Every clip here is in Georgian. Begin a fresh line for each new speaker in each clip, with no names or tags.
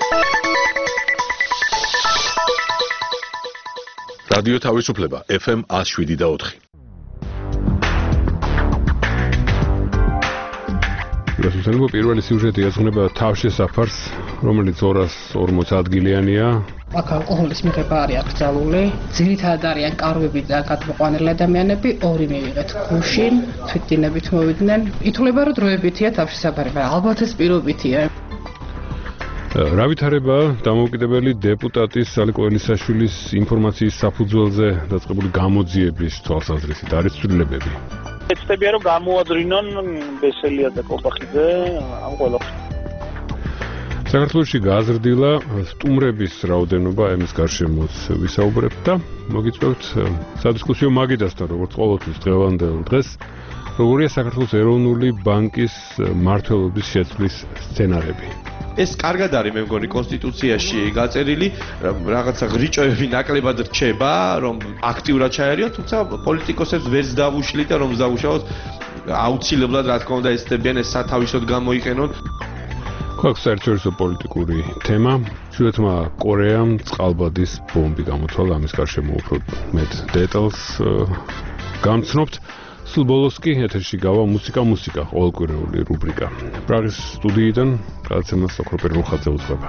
რადიო თავისუფლება FM 107.4.
გასულთანობა პირველი სიუჟეტი ეძღვნება თავშესაფარს, რომელიც 240 ადგილიანია.
აქ ალკოჰოლის მიღება არის აკრძალული. ძირითადად არიან კარვები და გადმოყვანილი ადამიანები, ორი მივიღეთ გუშინ, თვითდინებით მოვიდნენ. ითვლება, რომ დროებითია თავშესაფარი, მაგრამ ალბათ ეს პირობითია.
რა ვითარება დამოუკიდებელი დეპუტატის ალიკო ელისაშვილის ინფორმაციის საფუძველზე დაწყებული გამოძიების თვალსაზრისით არის ცვლილებები.
ეცდებიან რომ გამოადრინონ ბესელია და კობახიძე ამ ყველაფერს.
საქართველოში გაზრდილა სტუმრების რაოდენობა ამის გარშემოც ვისაუბრებთ და მოგიწევთ სადისკუსიო მაგიდასთან, როგორც ყოველთვის დღევანდელ დღეს, როგორია საქართველოს ეროვნული ბანკის მმართველობის შეცვლის სცენარები.
ეს კარგად არის მე მგონი კონსტიტუციაში გაწერილი, რაღაცა ღრიჭოები ნაკლებად რჩება, რომ აქტიურად ჩაერიოთ, თუმცა პოლიტიკოსებს ვერც დავუშლით და რომ დავუშავოთ აუცილებლად რა თქმა უნდა ეცდებიან ეს სათავისოდ გამოიყენონ.
გვაქვს საერთაშორისო პოლიტიკური თემა. შუათმა კორეამ წყალბადის ბომბი გამოთვალა, ამის გარშემო უფრო მეტ დეტალს გამცნობთ. სულ ბოლოს კი ეთერში გავა მუსიკა, ყოველკვირეული რუბრიკა. პრაღის სტუდიიდან გადაცემას ოქროპერ რუხაძე უძღვება.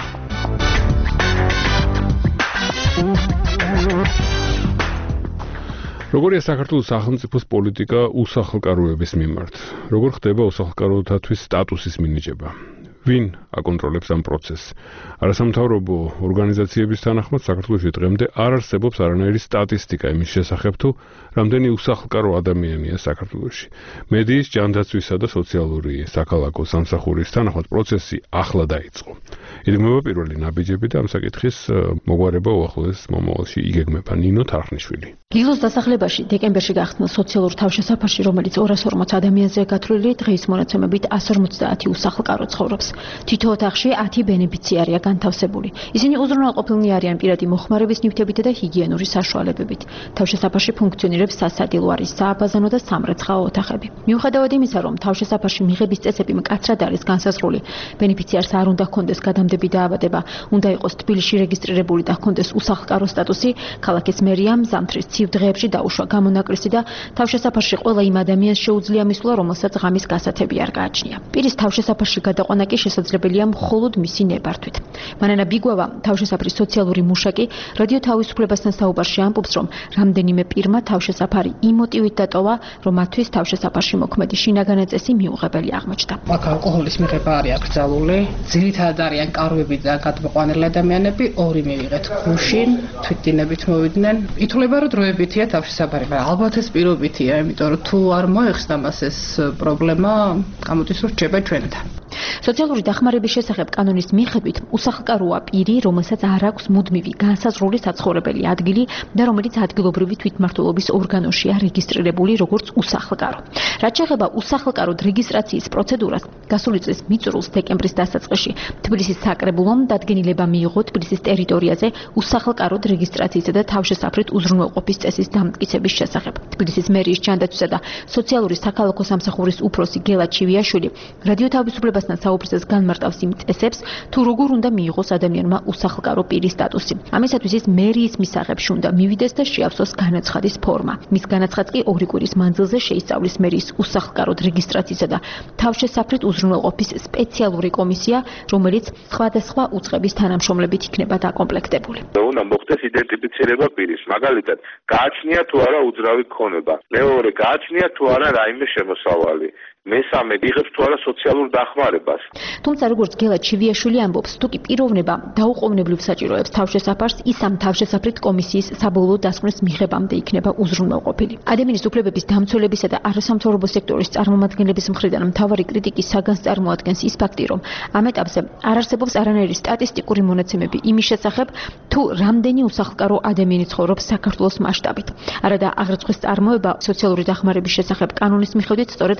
როგორია საქართველოს სახელმწიფოს პოლიტიკა უსახლკაროების მიმართ? როგორ ხდება უსახლკაროთათვის სტატუსის მინიჭება? ვინ აკონტროლებს ამ პროცესს? არასამთავრობო ორგანიზაციების თანახმად საქართველოში დღემდე არ არსებობს არანაირი სტატისტიკა იმის შესახებ, თუ რამდენი უსახლკარო ადამიანია საქართველოში. მედიის, ჯანდაცვისა და სოციალური საქალაქო სამსახურის თანახმად პროცესი ახლა დაიწყო. იგეგმება პირველი ნაბიჯები და ამ საკითხის მოგვარება უახლოეს მომავალში იგეგმება. ნინო თარხნიშვილი.
გილოს დასახლებაში დეკემბერში გახსნილ სოციალურ თავშესაფარში, რომელიც 240 ადამიანზეა გათვლილი, დღეის მონაცემებით 150 უსახლკარო ცხოვრობს. თითო ოთახში 10 ბენეფიციარია განთავსებული. ისინი უზრუნველყოფილნი არიან პირადი მოხმარების ნივთებით და ჰიგიენური საშუალებებით. თავშესაფარში ფუნქციონირებს სასადილო არის, სააბაზანო და სამრეცხაო ოთახები. მიუხედავად იმისა, რომ თავშესაფარში მიღების წესები მკაცრად არის განსაზღვრული, ბენეფიციარს არ უნდა ჰქონდეს გადამდები დაავადება, უნდა იყოს თბილისში რეგისტრირებული და ჰქონდეს უსახლკარო სტატუსი, ქალაქის მერიამ ზამთრის ცივ დღეებში დაუშვა გამონაკლისი და თავშესაფარში ყველა იმ ადამიანს შეუძლია მისვლა, რომელსაც ღამის გასათები არ გააჩნია. პირის თავშესაფარში გადაყვანა კი შესაძლებელია მხოლოდ მისი ნებართვით. მანანა ბიგვავა, თავშესაფრის სოციალური მუშაკი, რადიო თავისუფლებასთან საუბარში ამბობს, რომ რამდენიმე პირმა თავშესაფარი იმ მოტივით დატოვა, რომ მათთვის თავშესაფარში მოქმედი შინაგანი წესი მიუღებელი აღმოჩნდა.
აქ ალკოჰოლის მიღება არის აკრძალული. ძირითადად არიან კარვები და გადმოყვანილი ადამიანები, ორი მივიღეთ გუშინ, თვითდინებით მოვიდნენ. ითვლება, რომ დროებითია თავშესაფარი, მაგრამ ალბათ ეს პირობითია, იმიტომ რომ თუ არ მოეხსნა მას ეს პრობლემა, გამოდის რომ რჩება ჩვენთან.
სოციალური დახმარების შესახებ კანონის მიხედვით უსახლკაროა პირი, რომელსაც არ აქვს მუდმივი განსაზღვრული საცხოვრებელი ადგილი და რომელიც ადგილობრივი თვითმმართველობის ორგანოშია რეგისტრირებული როგორც უსახლკარო. რაც შეეხება უსახლკაროდ რეგისტრაციის პროცედურას, გასული წლის მიწურულს დეკემბრის დასაწყისში თბილისის საკრებულომ დადგენილება მიიღო თბილისის ტერიტორიაზე უსახლკაროდ რეგისტრაციისა და თავშესაფრით უზრუნველყოფის წესის დამტკიცების შესახებ. თბილისის მერიის ჯანდაცვისა და სოციალური საქალაქო სამსახურის უფროსი გელა ჩივიაშვილი რადიო თავისუფლებასთან საუბრისას განმარტავს იმ წესებს, თუ როგორ უნდა მიიღოს ადამიანმა უსახლკარო პირის სტატუსი. ამისათვის ის მერიის მისაღებში უნდა მივიდეს და შეავსოს განაცხადის ფორმა. მის განაცხადს კი 2 კვირის მანძილზე შეისწავლის მერიის უსახლკაროდ რეგისტრაციისა და თავშესაფრით უზრუნველყოფის სპეციალური კომისია, რომელიც სხვადასხვა უწყების თანამშრომლებით იქნება დაკომპლექტებული.
უნდა მოხდეს იდენტიფიცირება პირის, მაგალითად, გააჩნია თუ არა უძრავი ქონება. მეორე, გააჩნია თუ არა რაიმე შემოსავალი. მესამე, იღებს თუ არა სოციალურ დახმარებას.
თუმცა როგორც გელა ჩივიაშვილი ამბობს, თუ კი პიროვნება დაუყოვნებლივ საჭიროებს თავშესაფარს, ის ამ თავშესაფრით კომისიის საბოლოო დასკვნის მიღებამდე იქნება უზრუნველყოფილი. ადამიანის უფლებების დამცველებისა და არასამთავრობო სექტორის წარმომადგენლების მხრიდან მთავარი კრიტიკის საგანს წარმოადგენს ის ფაქტი, რომ ამ ეტაპზე არ არსებობს არანაირი სტატისტიკური მონაცემები იმის შესახებ, თუ რამდენი უსახლკარო ადამიანი ცხოვრობს საქართველოს მასშტაბით. არადა აღრიცხვის წარმოება სოციალური დახმარების შესახებ კანონის მიხედვით სწორედ ადგილობრივი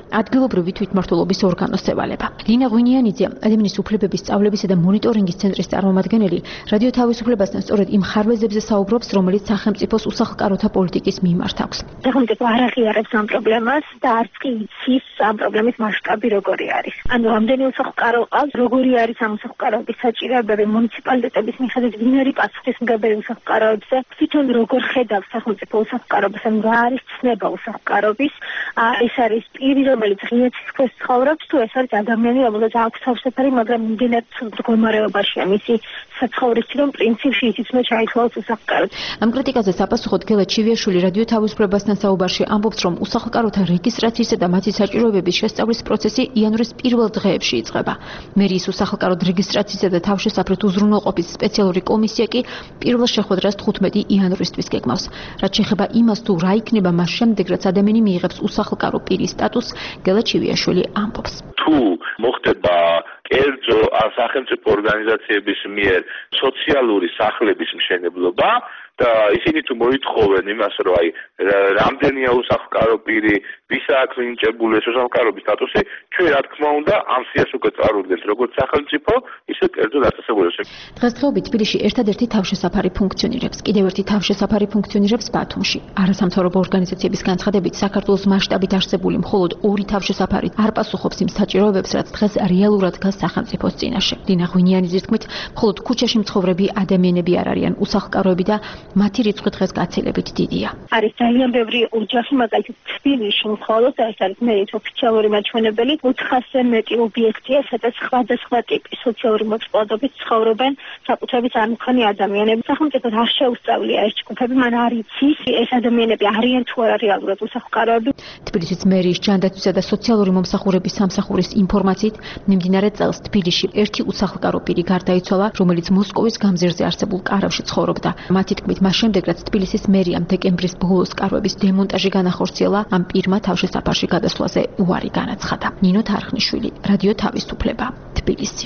ადგილობრივი თვითმმართველობის ორგანოს ევალება. ლინა ღვინიანიძე, ადამიანის უფლებების სწავლებისა და მონიტორინგის ცენტრის წარმომადგენელი, რადიო თავისუფლებასთან სწორედ იმ ხარვეზებზე საუბრობს, რომელიც სახელმწიფოს უსახლკაროთა პოლიტიკის მიმართ აქვს.
სახელმწიფო არ აღიარებს ამ პრობლემას და არც კი იცის ამ პრობლემის მასშტაბი როგორი არის. ანუ რამდენი უსახლკარო ყავს, როგორი არის ამ უსახლკაროების საჭიროებები, მუნიციპალიტეტების მიხედვით ვინ არის პასუხისმგებელი უსახლკაროებზე, თვითონ როგორ ხედავს სახელმწიფო უსახლკარობას, ანუ რა არის ცნება უსახლკარობის, ეს არის პირი, რომელიც ღია ციხეს ცხოვრობს, თუ ეს არის ადამიანი, რომელსაც აქვს თავსაფარი, მაგრამ იმდენად მდგომარეობაშია მისი საცხოვრისი, რომ პრინციპში ისიც უნდა ჩაითვალოს უსახლკაროდ.
ამ კრიტიკაზე საპასუხოდ გელა ჩივიაშვილი რადიო თავისუფლებასთან საუბარში ამბობს, რომ უსახლკაროთა რეგისტრაციისა და მათი საჭიროებების შესწავლის პროცესი იანვრის პირველ დღეებში იწყება. მერიის უსახლკაროდ რეგისტრაციისა და თავშესაფრით უზრუნველყოფის სპეციალური კომისია კი პირველ შეხვედრას 15 იანვრისთვის გეგმავს. რაც შეეხება იმას, თუ რა იქნება მას შემდეგ, რაც ადამიანი მიიღებს უსახლკარო პირის სტატუსს, გელა ჩივიაშვილი ამბობს.
თუ მოხდება კერძო სახელმწიფო ორგანიზაციების მიერ სოციალური სახლების მშენებლობა და ისინი თუ მოითხოვენ იმას, რომ აი რამდენია უსახლკარო პირი, ვისა აქვს მინიჭებული ეს უსახლკარობის სტატუსი, ჩვენ რა თქმა უნდა ამ სიას უკვე წარუდგენთ როგორც სახელმწიფო, ისე კერძო დაწესებულებაში.
დღესდღეობით თბილისში ერთადერთი თავშესაფარი ფუნქციონირებს. კიდევ ერთი თავშესაფარი ფუნქციონირებს ბათუმში. არასამთავრობო ორგანიზაციების განცხადებით, საქართველოს მასშტაბით არსებული მხოლოდ 2 თავშესაფარი არ პასუხობს იმ საჭიროებებს, რაც დღეს რეალურად დგას სახელმწიფოს წინაშე. ლინა ღვინიანიძის თქმით, მხოლოდ ქუჩაში მცხოვრები ადამიანები არ არიან უსახლკაროები და მათი რიცხვი დღეს გაცილებით დიდია.
არის ძალიან ბევრი ოჯახი, მაგალითად თბილისში მხოლოდ ეს არის მერიის ოფიციალური მაჩვენებელი 400-ზე მეტი ობიექტია, სადაც სხვადასხვა ტიპის სოციალური მოწყობილობით ცხოვრობენ საკუთრებით არ მქონე ადამიანები. სახელმწიფოს არ შეუსწავლია ეს ჯგუფები, მან არ იცის ეს ადამიანები არიან თუ არა რეალურად უსახლკაროები.
თბილისის მერიის ჯანდაცვისა და სოციალური მომსახურების სამსახურის ინფორმაციით, მიმდინარე წელს თბილისში ერთი უსახლკარო პირი გარდაიცვალა, რომელიც მოსკოვის გამზირზე არსებულ კარავში ცხოვრობდა. მათი თქმით, მას შემდეგ, რაც თბილისის მერიამ დეკემბრის ბოლოს კარვების დემონტაჟი განახორციელა, ამ პირმა თავშესაფარში გადასვლაზე უარი განაცხადა. ნინო თარხნიშვილი, რადიო თავისუფლება, თბილისი.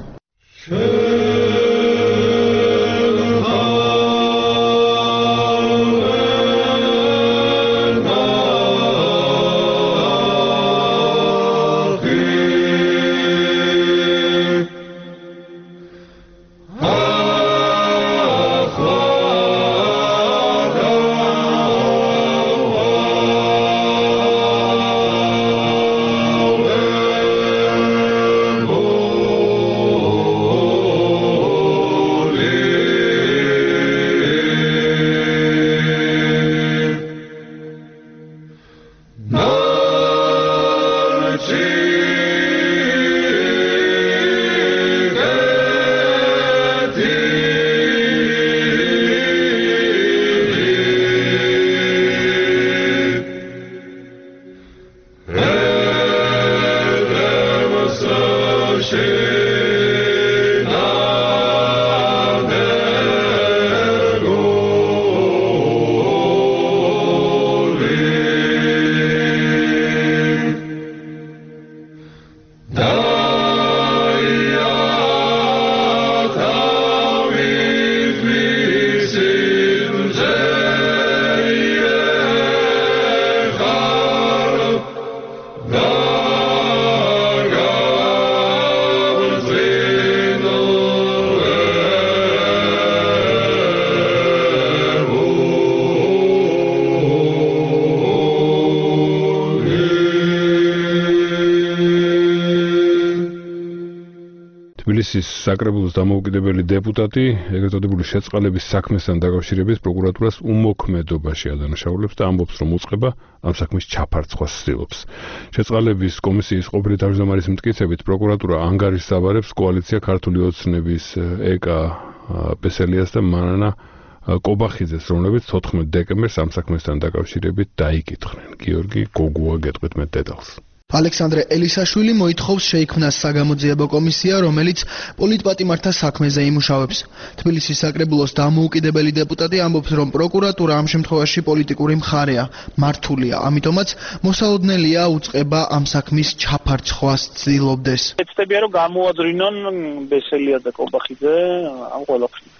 თბილისის საკრებულოს დამოუკიდებელი დეპუტატი, ეგრეთ წოდებული შეწყალების საქმესთან დაკავშირებით პროკურატურას უმოქმედობაში ადანაშაულებს და ამბობს, რომ უწყება ამ საქმის ჩაფარცხვას ცდილობს. შეწყალების კომისიის ყოფილი თავმჯდომარის მტკიცებით, პროკურატურა ანგარიშს კოალიცია ქართული ოცნების ეკა პესელიას და მანანა კობახიძეს, რომლებიც 14 დეკემბერს ამ საქმესთან დაკავშირებით დაიკითხნენ. გიორგი გოგუა გეტყვით მეტ დეტალს.
ალექსანდრე ელისაშვილი მოითხოვს შეიქმნას საგამოძიებო კომისია, რომელიც პოლიტპატიმართა საქმეზე იმუშავებს. თბილისის საკრებულოს დამოუკიდებელი დეპუტატი ამბობს, რომ პროკურატურა ამ შემთხვევაში პოლიტიკური მხარეა, მართულია, ამიტომაც მოსალოდნელია უწყება ამ საქმის ჩაფარცხვას ცდილობდეს.
ეცდებიან რომ გამოადრინონ ბესელია და კობახიძე ამ ყველაფერს.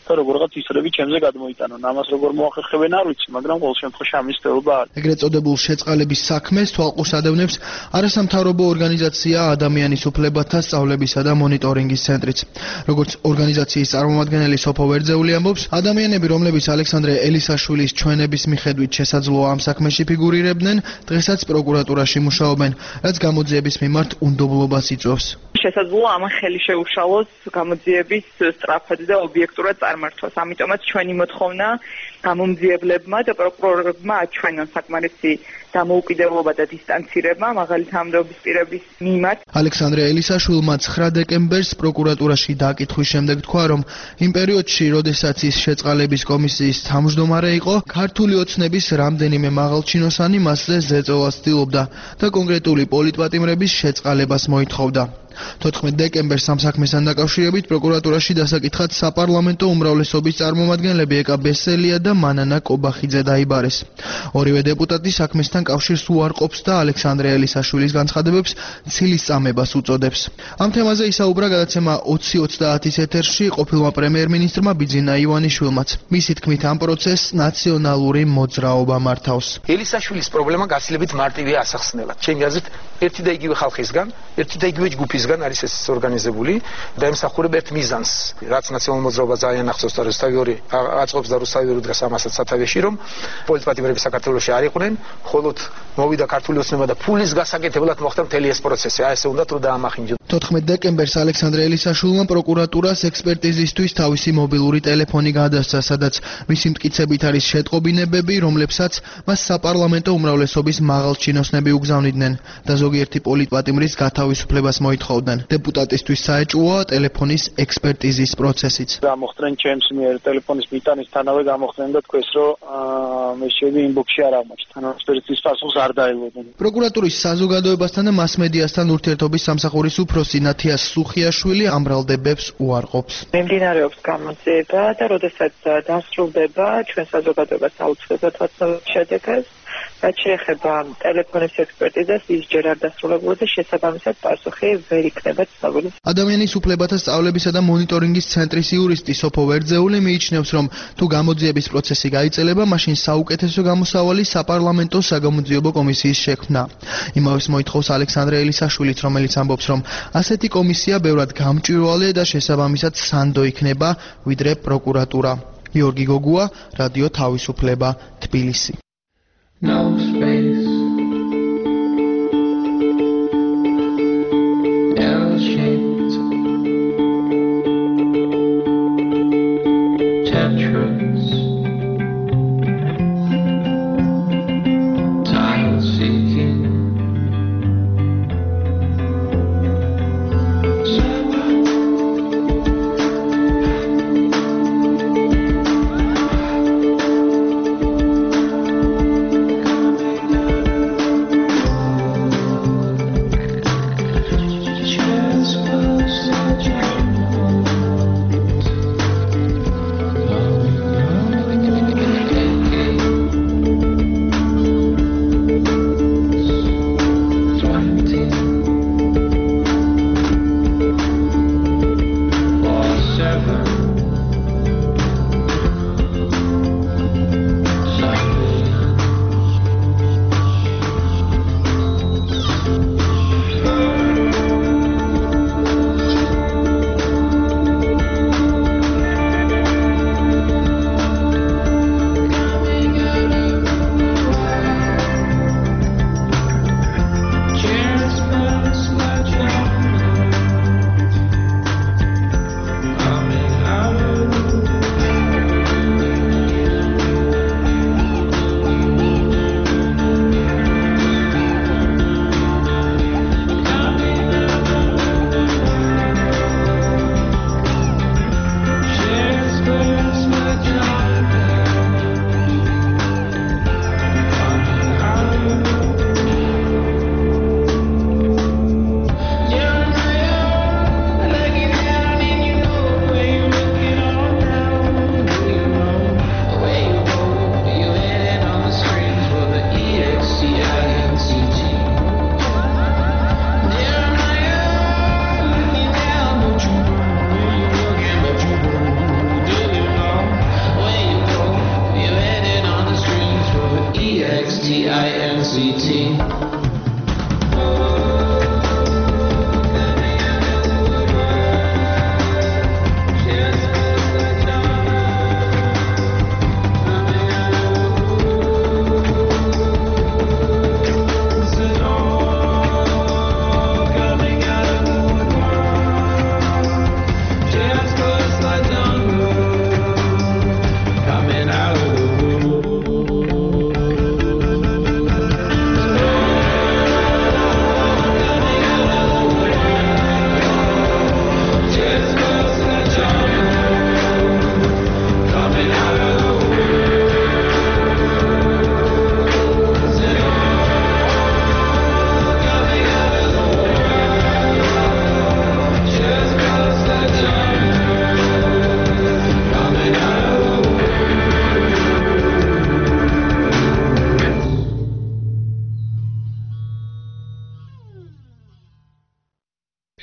და როგორღაც ისრები ჩემზე გადმოიტანონ. ამას როგორ მოახერხებენ არ ვიცი, მაგრამ ყოველ შემთხვევაში ამის თეობა არის.
ეგრეთ წოდებულ შეწყალების საქმეს თვალყურს ადევნებს არასამთავრობო ორგანიზაცია ადამიანის უფლებათა სწავლებისა და მონიტორინგის ცენტრიც. როგორც ორგანიზაციის წარმომადგენელი სოფო ვერძეული ამბობს, ადამიანები, რომლებიც ალექსანდრე ელისაშვილის ჩვენების მიხედვით შესაძლოა ამ საქმეში ფიგურირებდნენ, დღესაც პროკურატურაში მუშაობენ, რაც გამოძიების მიმართ უნდობლობას იწვევს.
შესაძლოა ამან ხელი შეუშალოს გამოძიების სწრაფად და ობიექტურად წარმართვას. ამიტომაც ჩვენი მოთხოვნა გამომძიებლებმა და პროკურორებმა აჩვენონ საკმარისი დამოუკიდებლობა და დისტანცირება მაღალი თანამდებობის პირების მიმართ. ალექსანდრე
ელისაშვილმა 9 დეკემბერს პროკურატურაში დაკითხვის შემდეგ თქვა, რომ იმ პერიოდში, როდესაც ის შეწყალების კომისიის თავმჯდომარე იყო, ქართული ოცნების რამდენიმე მაღალჩინოსანი მასზე ზეწოლას ცდილობდა და კონკრეტული პოლიტპატიმრების შეწყალებას მოითხოვდა. 14 დეკემბერს ამ საქმესთან დაკავშირებით პროკურატურაში დასაკითხად საპარლამენტო უმრავლესობის წარმომადგენლები ეკა ბესელია და მანანა კობახიძე დაიბარეს. ორივე დეპუტატი საქმესთან კავშირს უარყოფს და ალექსანდრე ელისაშვილის განცხადებებს ცილის წამებას უწოდებს. ამ თემაზე ისაუბრა გადაცემა 20-30-ის ეთერში ყოფილმა პრემიერ-მინისტრმა ბიძინა ივანიშვილმაც. მისი თქმით, ამ პროცესს ნაციონალური მოძრაობა მართავს.
ელისაშვილის პრობლემა გაცილებით მარტივია ასახსნელად. ჩემი აზრით, ერთი და იგივე ხალხისგან, ერთი და იგივე ჯგუფისგან არის ეს ორგანიზებული და ემსახურება ერთ მიზანს, რაც ნაციონალურ მოძრაობას ძალიან ახსოვს და რუსთავი აწყობს და რუსთავი უდრას ამასაც სათავეში, რომ პოლიტპატიმრები საქართველოში არ იყვნენ, მხოლოდ მოვიდა ქართული ოცნება და ფულის გასაკეთებლად მოხდა მთელი ეს პროცესი. აი ესე უნდა თუ დაამახინჯო.
14 დეკემბერს ალექსანდრე ელისაშვილმა პროკურატურას ექსპერტიზისთვის თავისი მობილური ტელეფონი გადასცა, სადაც მისი მტკიცებით არის შეტყობინებები, რომლებსაც მას საპარლამენტო უმრავლესობის მაღალჩინოსნები უგზავნიდნენ და ზოგიერთი პოლიტპატიმრის გათავისუფლებას მოითხოვდნენ. დეპუტატისთვის საეჭვოა ტელეფონის ექსპერტიზის პროცესიც.
გამოხდნენ ჩემს მიერ ტელეფონის მიტანისთანავე გამოხდნენ და თქვეს, რომ მესები ინბოქსში არ აღმოჩნდა. ექსპერტიზის პასუხს არ დაელოდნენ.
პროკურატურის საზოგადოებასთან და მასმედიასთან ურთიერთობის სამსახურის უფროსი ნათიას სუხიაშვილი ამ ბრალდებებს უარყოფს.
მიმდინარეობს გამოძიება და როდესაც დასრულდება, ჩვენ საზოგადოებას აუცილებლად ვაცნობთ შედეგს. რაც შეეხება ტელეფონის ექსპერტიზას, ის ჯერ არ დასრულებულა და შესაბამისად პასუხი ვერ იქნება ცნობილი.
ადამიანის უფლებათა სწავლებისა და მონიტორინგის ცენტრის იურისტი სოფო ვერძეული მიიჩნევს, რომ თუ გამოძიების პროცესი გაიწელება, მაშინ საუკეთესო გამოსავალი საპარლამენტო საგამოძიებო კომისიის შექმნა. იმავეს მოითხოვს ალექსანდრე ელისაშვილიც, რომელიც ამბობს, რომ ასეთი კომისია ბევრად გამჭვირვალე და შესაბამისად სანდო იქნება, ვიდრე პროკურატურა. გიორგი გოგუა, რადიო თავისუფლება, თბილისი. No space. L-shaped Tetris. Time seeking.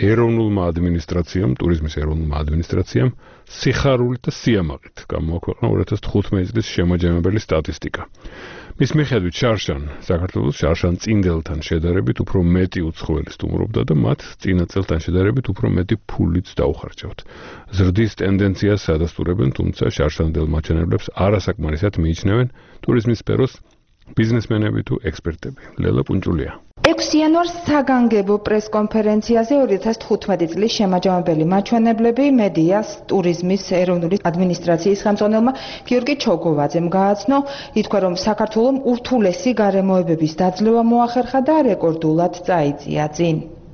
ეროვნულმა ადმინისტრაციამ, ტურიზმის ეროვნულმა ადმინისტრაციამ სიხარულით და სიამაყით გამოაქვეყნა 2015 წლის შემაჯამებელი სტატისტიკა. მის მიხედვით საქართველოს შარშან წინდელთან შედარებით უფრო მეტი უცხოელი სტუმრობდა და მათ წინა წელთან შედარებით უფრო მეტი ფულიც დაუხარჯავთ. ზრდის ტენდენციას ადასტურებენ, თუმცა შარშანდელ მაჩვენებლებს არასაკმარისად მიიჩნევენ ტურიზმის სფეროს ბიზნესმენები თუ ექსპერტები. ლელა პუნჭულია.
6 იანვარს საგანგებო პრესკონფერენციაზე 2015 წლის შემაჯამებელი მაჩვენებლები მედიას ტურიზმის ეროვნული ადმინისტრაციის ხელმძღვანელმა გიორგი ჩოგოვაძემ გააცნო, ითქვა, რომ საქართველოს ურთულესი გარემოებების დაძლევა მოახერხა და რეკორდულად წაიწია წინ.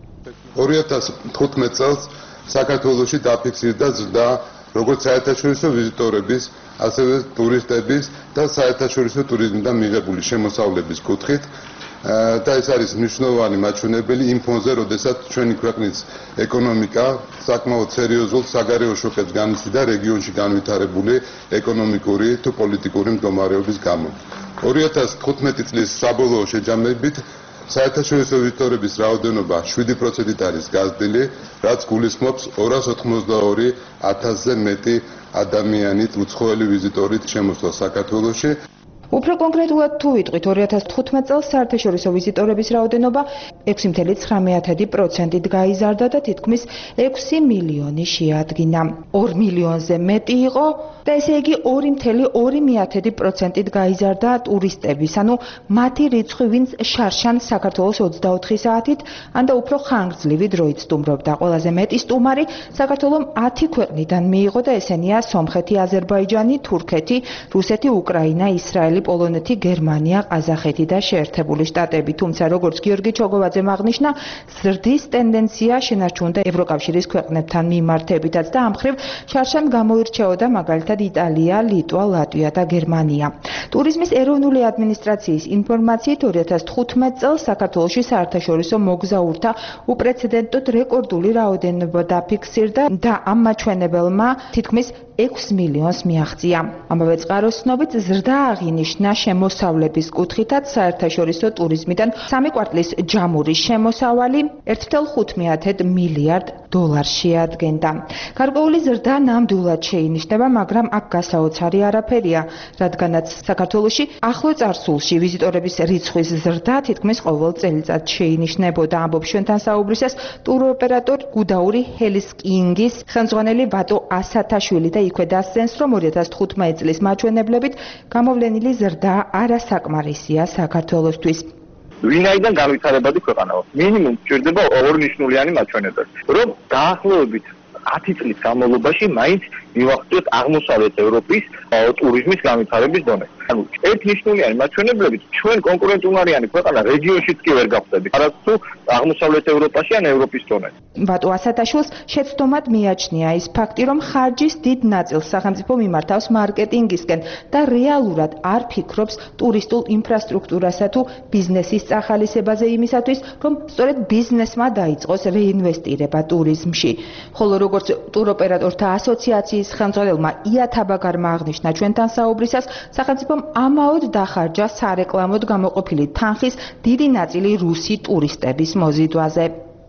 2015 წელს საქართველოში დაფიქსირდა ზრდა როგორც საერთაშორისო ვიზიტორების, ასევე ტურისტების და საერთაშორისო ტურიზმიდან მიღებული შემოსავლების კუთხით. და ეს არის მნიშვნელოვანი მაჩვენებელი იმ ფონზე, როდესაც ჩვენი ქვეყნის ეკონომიკა საკმაოდ სერიოზულ საგარეო შოკებს განიცდიდა რეგიონში განვითარებული ეკონომიკური თუ პოლიტიკური მდგომარეობის გამო. 2015 წლის საბოლოო შეჯამებით საერთაშორისო ვიზიტორების რაოდენობა 7%-ით არის გაზრდილი, რაც გულისხმობს 282,000-ზე მეტი ადამიანით უცხოელი ვიზიტორით შემოსვლა საქართველოში.
უფრო კონკრეტულად თუ ვიტყვით, 2015 წელს საერთაშორისო ვიზიტორების რაოდენობა 6.9%-ით გაიზარდა და თითქმის 6 მილიონი შეადგინა. 2 მილიონზე მეტი იყო და ესე იგი 2.2%-ით გაიზარდა ტურისტების, ანუ მათი რიცხვი, ვინც შარშან საქართველოს 24 საათით, ან და უფრო ხანგრძლივი დროით სტუმრობდა. ყველაზე მეტი სტუმარი საქართველოს 10 ქვეყნიდან მიიღო და ესენია სომხეთი, აზერბაიჯანი, თურქეთი, რუსეთი, უკრაინა, ისრაელი, პოლონეთი, გერმანია, ყაზახეთი და შეერთებული შტატები. თუმცა, როგორც გიორგი ჩოგოვაძემ აღნიშნა, ზრდის ტენდენცია შენარჩუნდა ევროკავშირის ქვეყნებთან მიმართებითაც და ამ მხრივ შარშან გამოირჩეოდა მაგალითად იტალია, ლიტვა, ლატვია და გერმანია. ტურიზმის ეროვნული ადმინისტრაციის ინფორმაციით 2015 წელს საქართველოში საერთაშორისო მოგზაურთა უპრეცედენტოდ რეკორდული რაოდენობა დაფიქსირდა და ამ მაჩვენებელმა თითქმის 6 მილიონს მიაღწია. ამავე წყაროს ცნობით ზრდა აღინიშნა შემოსავლების კუთხითაც საერთაშორისო ტურიზმიდან 3 კვარტლის ჯამური შემოსავალი 1.5 მილიარდ დოლარს შეადგენდა. გარკვეული ზრდა ნამდვილად შეინიშნება, მაგრამ აქ გასაოცარი არაფერია, რადგანაც საქართველოში ახლო წარსულში ვიზიტორების რიცხვის ზრდა თითქმის ყოველ წელიწადს შეინიშნებოდა. ამბობს ჩვენთან საუბრისას ტუროპერატორ გუდაური ჰელისკინგის ხელმძღვანელი ვატო ასათაშვილი და იქვე დასცენს, რომ 2015 წლის მაჩვენებლებით გამოვლენილი ზრდა არასაკმარისია საქართველოსთვის.
ვინაიდან განვითარებადი ქვეყანაა. მინიმუმ ჭირდება ორნიშნულიანი მაჩვენებელი, რომ დაახლოებით 10 წლის განმავლობაში მაინც მივახციოთ აღმოსავლეთ ევროპის ტურიზმის განვითარების დონე. ანუ ერთნიშნულიანი მაჩვენებლებით ჩვენ კონკურენტულარიანი ქვეყანა რეგიონშიც კი ვერ გავხდები, არც თუ აღმოსავლეთ ევროპაში ან ევროპის დონეზე.
ვატო ასათაშვილს შეცდომად მიაჩნია ის ფაქტი, რომ ხარჯის დიდ ნაწილს სახელმწიფო მიმართავს მარკეტინგისკენ და რეალურად არ ფიქრობს ტურისტულ ინფრასტრუქტურასა თუ ბიზნესის წახალისებაზე იმისათვის, რომ სწორედ ბიზნესმა დაიწყოს რეინვესტირება ტურიზმში. ხოლო როგორც ტუროპერატორთა ასოციაციის ხელმძღვანელმა ია თაბაგარმა აღნიშნა ჩვენთან საუბრისას, სახელმწიფომ ამაოდ დახარჯა სარეკლამოდ გამოყოფილი თანხის დიდი ნაწილი რუსი ტურისტების მოზიდვაზე.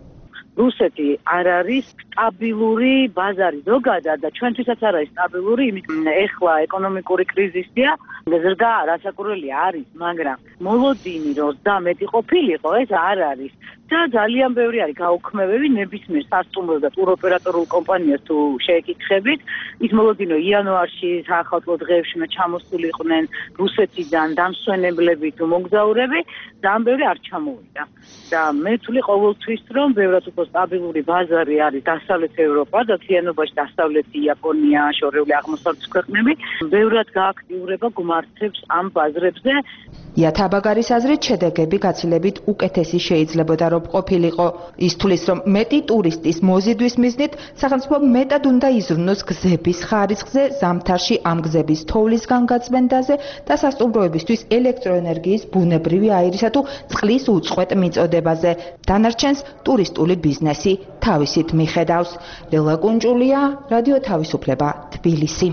რუსეთი არ არის სტაბილური ბაზარი ზოგადად და ჩვენთვისაც არ არის სტაბილური, იმიტომ ეხლა ეკონომიკური კრიზისია და ზრდა რასაკურველი არის, მაგრამ მოლოდინი რომ და მეტი ყოფილიყო, ეს არ არის. და ძალიან ბევრი არის გაუქმებები ნებისმიერ სასტუმრო და ტუროპერატორულ კომპანიას თუ შეეკითხებით, ის მოლოდინო იანვარში საახალწლო დღეებში ჩამოსულიყვნენ რუსეთიდან დამსვენებლები თუ მოგზაურები, ძალიან ბევრი არ ჩამოვიდა. და მე თვლი ყოველთვის რომ ბევრად უფრო სტაბილური ბაზარი არის დასავლეთ ევროპა და მთლიანობაში დასავლეთი იაპონია, შორეული აღმოსავლეთის ქვეყნები, ბევრად გააქტიურება გმართებს ამ ბაზრებზე.
ია თაბაგარის აზრით შედეგები გაცილებით უკეთესი შეიძლებოდა რომ ყოფილიყო. ის თulis რომ მეტი ტურისტის მოზიდვის მიზნით სახელმწიფო მეტად უნდა იზრუნოს გზების ხარისხზე, ზამთარში ამ გზების თოვლისგან გაწმენდაზე და სასტუმროებისთვის ელექტროენერგიის ბუნებრივი აირისა თუ წყლის უწყვეტ მიწოდებაზე. დანარჩენს ტურისტული ბიზნესი თავისით მიხედავს. ლელა კუნჭულია, რადიო თავისუფლება, თბილისი.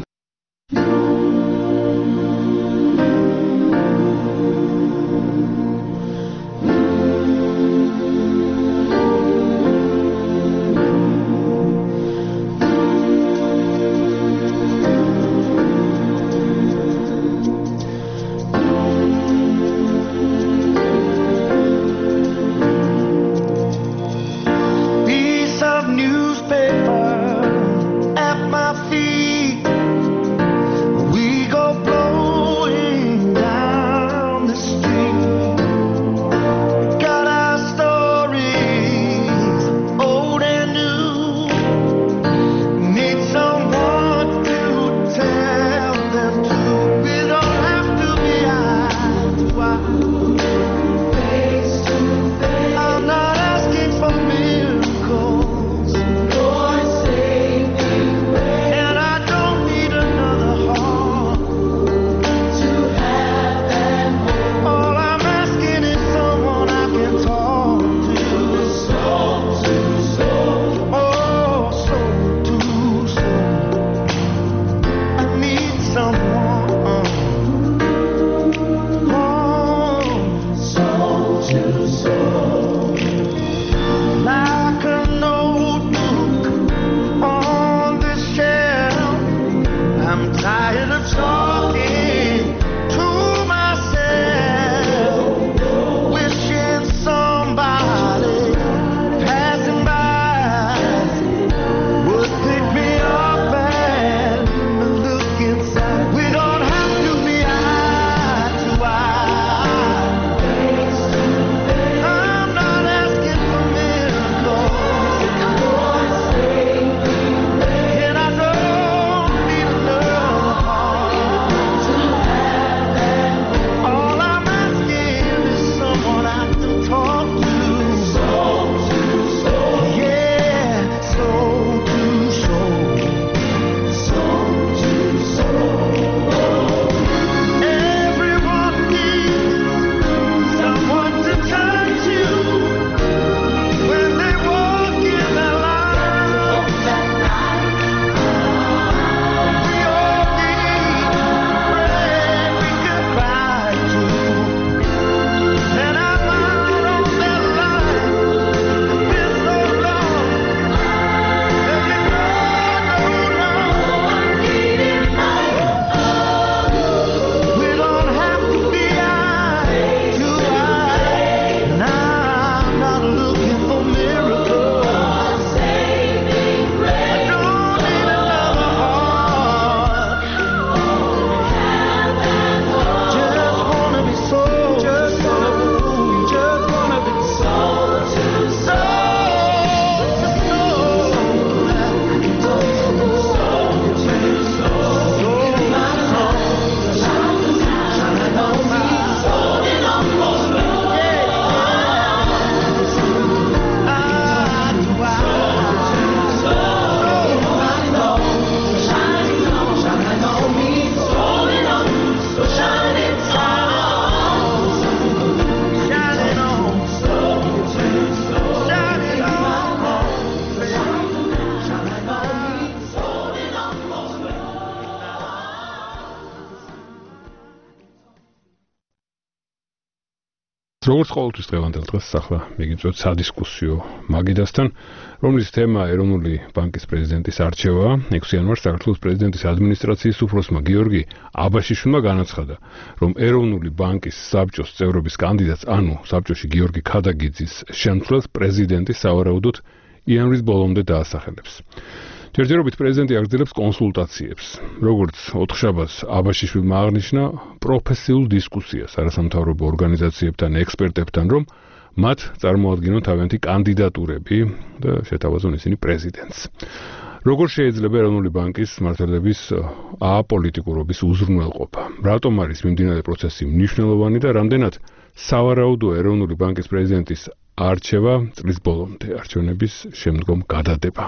როგორც ყოველთვის დღევანდელ დღეს ახლა მიგიწევთ სადისკუსიო მაგიდასთან, რომლის თემა ეროვნული ბანკის პრეზიდენტის არჩევა. 6 იანვარს საქართველოს პრეზიდენტის ადმინისტრაციის უფროსმა გიორგი აბაშიშვილმა განაცხადა, რომ ეროვნული ბანკის საბჭოს წევრობის კანდიდატს, ანუ საბჭოში გიორგი ქადაგიძის შემცვლელს პრეზიდენტი სავარაუდოდ იანვრის ბოლომდე დაასახელებს. ჯერჯერობით პრეზიდენტი აგრძელებს კონსულტაციებს. როგორც ოთხშაბათს აბაშიშვილმა აღნიშნა პროფესიულ დისკუსიას არასამთავრობო ორგანიზაციებთან, ექსპერტებთან, რომ მათ წარმოადგენონ თავიანთი კანდიდატურები და შეთავაზონ ისინი პრეზიდენტს. როგორ შეიძლება ეროვნული ბანკის მმართველების აპოლიტიკურობის უზრუნველყოფა? რატომ არის მიმდინარე პროცესი მნიშვნელოვანი და რამდენად სავარაუდოა ეროვნული ბანკის პრეზიდენტის არჩევა წლის ბოლომდე არჩევნების შემდგომ გადადება?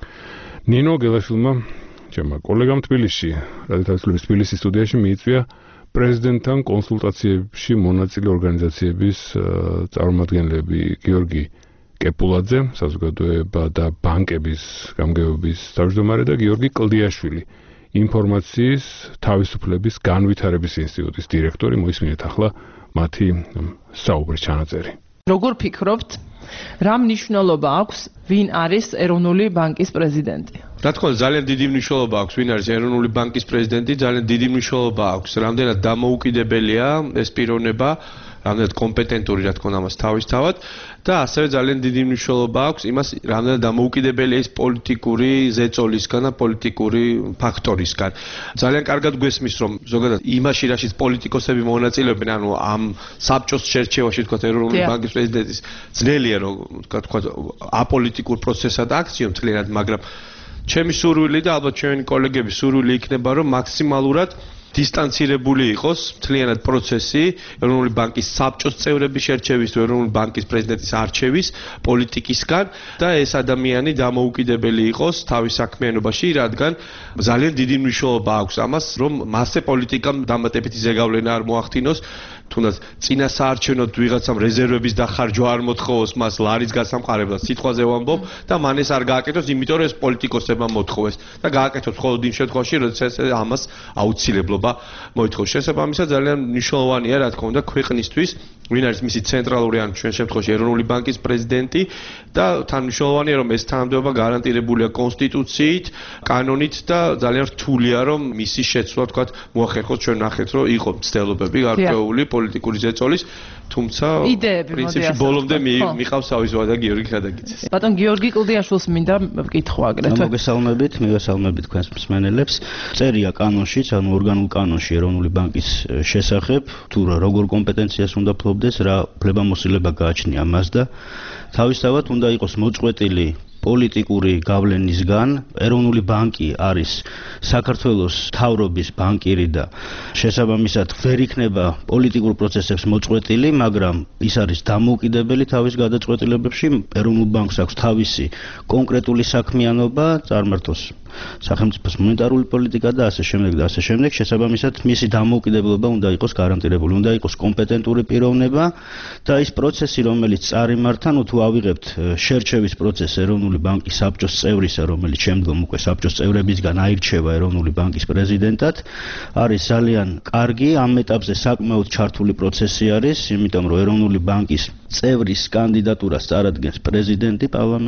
ნინო გელაშვილმა, ჩემმა კოლეგამ თბილისში, რადიოთავისუფლების თბილისის სტუდიაში მიიწვია პრეზიდენტთან კონსულტაციებში მონაწილე ორგანიზაციების წარმომადგენლები გიორგი კეპულაძე, საზოგადოება და ბანკების გამგეობის თავმჯდომარე და გიორგი კლდიაშვილი, ინფორმაციის თავისუფლების განვითარების ინსტიტუტის დირექტორი. მოისმინეთ ახლა მათი საუბრის ჩანაწერი.
როგორ ფიქრობთ, რა მნიშვნელობა აქვს ვინ არის ეროვნული ბანკის პრეზიდენტი?
რა თქმა უნდა, ძალიან დიდი მნიშვნელობა აქვს ვინ არის ეროვნული ბანკის პრეზიდენტი, ძალიან დიდი მნიშვნელობა აქვს რამდენად დამოუკიდებელია ეს პიროვნება, რამდენად კომპეტენტური, რა თქმა უნდა, ამას თავისთავად და ასევე ძალიან დიდი მნიშვნელობა აქვს იმას, რამდენად დამოუკიდებელია ის პოლიტიკური ზეწოლისგან და პოლიტიკური ფაქტორისგან. ძალიან კარგად გვესმის, რომ ზოგადად იმაში, რაშიც პოლიტიკოსები მონაწილეობენ, ანუ ამ საბჭოს შერჩევაში, თქვა ეროვნული ბანკის პრეზიდენტის ძნელია, რომ თქვა აპოლიტიკურ პროცესად აქციონ მთლიანად, მაგრამ ჩემი სურვილი და ალბათ ჩემი კოლეგების სურვილი იქნება, რომ მაქსიმალურად დისტანცირებული იყოს მთლიანად პროცესი ეროვნული ბანკის საბჭოს წევრების შერჩევის თუ ეროვნული ბანკის პრეზიდენტის არჩევის პოლიტიკისგან და ეს ადამიანი დამოუკიდებელი იყოს თავის საქმიანობაში, რადგან ძალიან დიდი მნიშვნელობა აქვს ამას, რომ მასზე პოლიტიკამ დამატებითი ზეგავლენა არ მოახდინოს. თუნდაც წინა საარჩევნოდ ვიღაცამ რეზერვების დახარჯვა არ მოთხოვოს მას ლარის გასამყარებლად, სიტყვაზე ვამბობ და მან ეს არ გააკეთოს, იმიტომ რომ ეს პოლიტიკოსებმა მოთხოვეს და გააკეთოს მხოლოდ იმ შემთხვევაში, როდესაც ამას აუცილებლობა მოითხოვს. შესაბამისად ძალიან მნიშვნელოვანია, რა თქმა უნდა, ქვეყნისთვის, ვინ არის მისი ცენტრალური ან ჩვენ შემთხვევაში ეროვნული ბანკის პრეზიდენტი და თან მნიშვნელოვანია, რომ ეს თანამდებობა გარანტირებულია კონსტიტუციით, კანონით და ძალიან რთულია, რომ მისი შეცვლა, თქვა, მოახერხოს. ჩვენ ნახეთ, რომ იყო მცდელობები გარკვეული პოლიტიკური ზეწოლის, თუმცა პრინციპში ბოლომდე მიყავს თავის ვადა გიორგი ქადაგიძეს.
ბატონ გიორგი კლდიაშვილს მინდა ვკითხო აგრეთვე.
მოგესალმებით თქვენს მსმენელებს. წერია კანონშიც, ანუ ორგანულ კანონში ეროვნული ბანკის შესახებ, თუ როგორ კომპეტენციას უნდა ფლობდეს, რა უფლებამოსილება გააჩნია მას და თავისთავად უნდა იყოს მოწყვეტილი პოლიტიკური გავლენისგან. ეროვნული ბანკი არის საქართველოს მთავრობის ბანკირი და შესაბამისად ვერ იქნება პოლიტიკურ პროცესებს მოწყვეტილი, მაგრამ ის არის დამოუკიდებელი თავის გადაწყვეტილებებში. ეროვნულ ბანკს აქვს თავისი კონკრეტული საქმიანობა, წარმართოს სახელმწიფოს მონეტარული პოლიტიკა და ასე შემდეგ და ასე შემდეგ. შესაბამისად მისი დამოუკიდებლობა უნდა იყოს გარანტირებული, უნდა იყოს კომპეტენტური პიროვნება და ის პროცესი, რომელიც წარიმართა, თუ ავიღებთ შერჩევის პროცესს ეროვნული ბანკის საბჭოს წევრისა, რომელიც შემდგომ უკვე საბჭოს წევრებისგან აირჩევა ეროვნული ბანკის პრეზიდენტად, არის ძალიან კარგი. ამ ეტაპზე საკმაოდ ჩართული პროცესი არის, იმიტომ რომ ეროვნული ბანკის წევრის კანდიდატურას წარადგენს პრეზიდენტი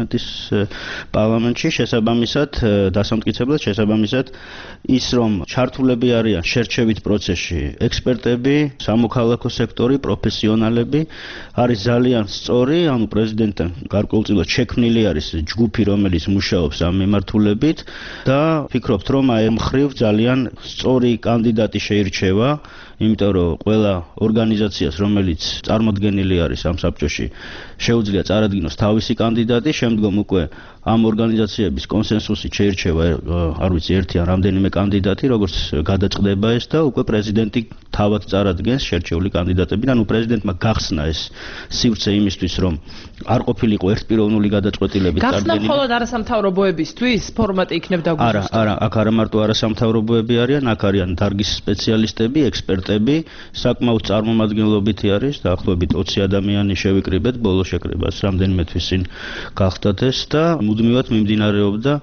პარლამენტში, შესაბამისად დასამტკიცებლად შესაბამისად ის რომ ჩართულები არიან შერჩევით პროცესში ექსპერტები, სამოქალაქო სექტორი, პროფესიონალები, არის ძალიან სწორი, ანუ პრეზიდენტთან გარკვეულწილად შექმნილი არის ჯგუფი, რომელიც მუშაობს ამ მიმართულებით და ფიქრობთ, რომ აი მხრივ ძალიან სწორი კანდიდატი შეირჩევა, იმიტომ რომ ყველა ორგანიზაციას, რომელიც წარმოდგენილი არის ამ საბჭოში, შეუძლია წარადგინოს თავისი კანდიდატი, შემდგომ უკვე ამ ორგანიზაციების კონსენსუსით შეირჩევა, არ ვიცი, ერთი ან რამდენიმე კანდიდატი, როგორც გადაწყდება ეს და უკვე პრეზიდენტი თავად წარადგენს შერჩეული კანდიდატები. ანუ პრეზიდენტმა გახსნა ეს სივრცე იმისთვის, რომ არ ყოფილიყო ერთპიროვნული გადაწყვეტილებით
წარდგენილი. გახსნა მხოლოდ არასამთავრობოებისთვის ფორმატი იქნება დაგუზუსტებული.
არა, აქ არა მარტო არასამთავრობოები არიან, აქ არიან დარგის სპეციალისტები, ექსპერტები, საკმაოდ წარმომადგენლობითი არის, დაახლოებით 20 ადამიანი შევიკრიბეთ ბოლო შეკრებას, რამდენიმე თვის წინ გახდათ ეს და მუდმივად მიმდინარეობდა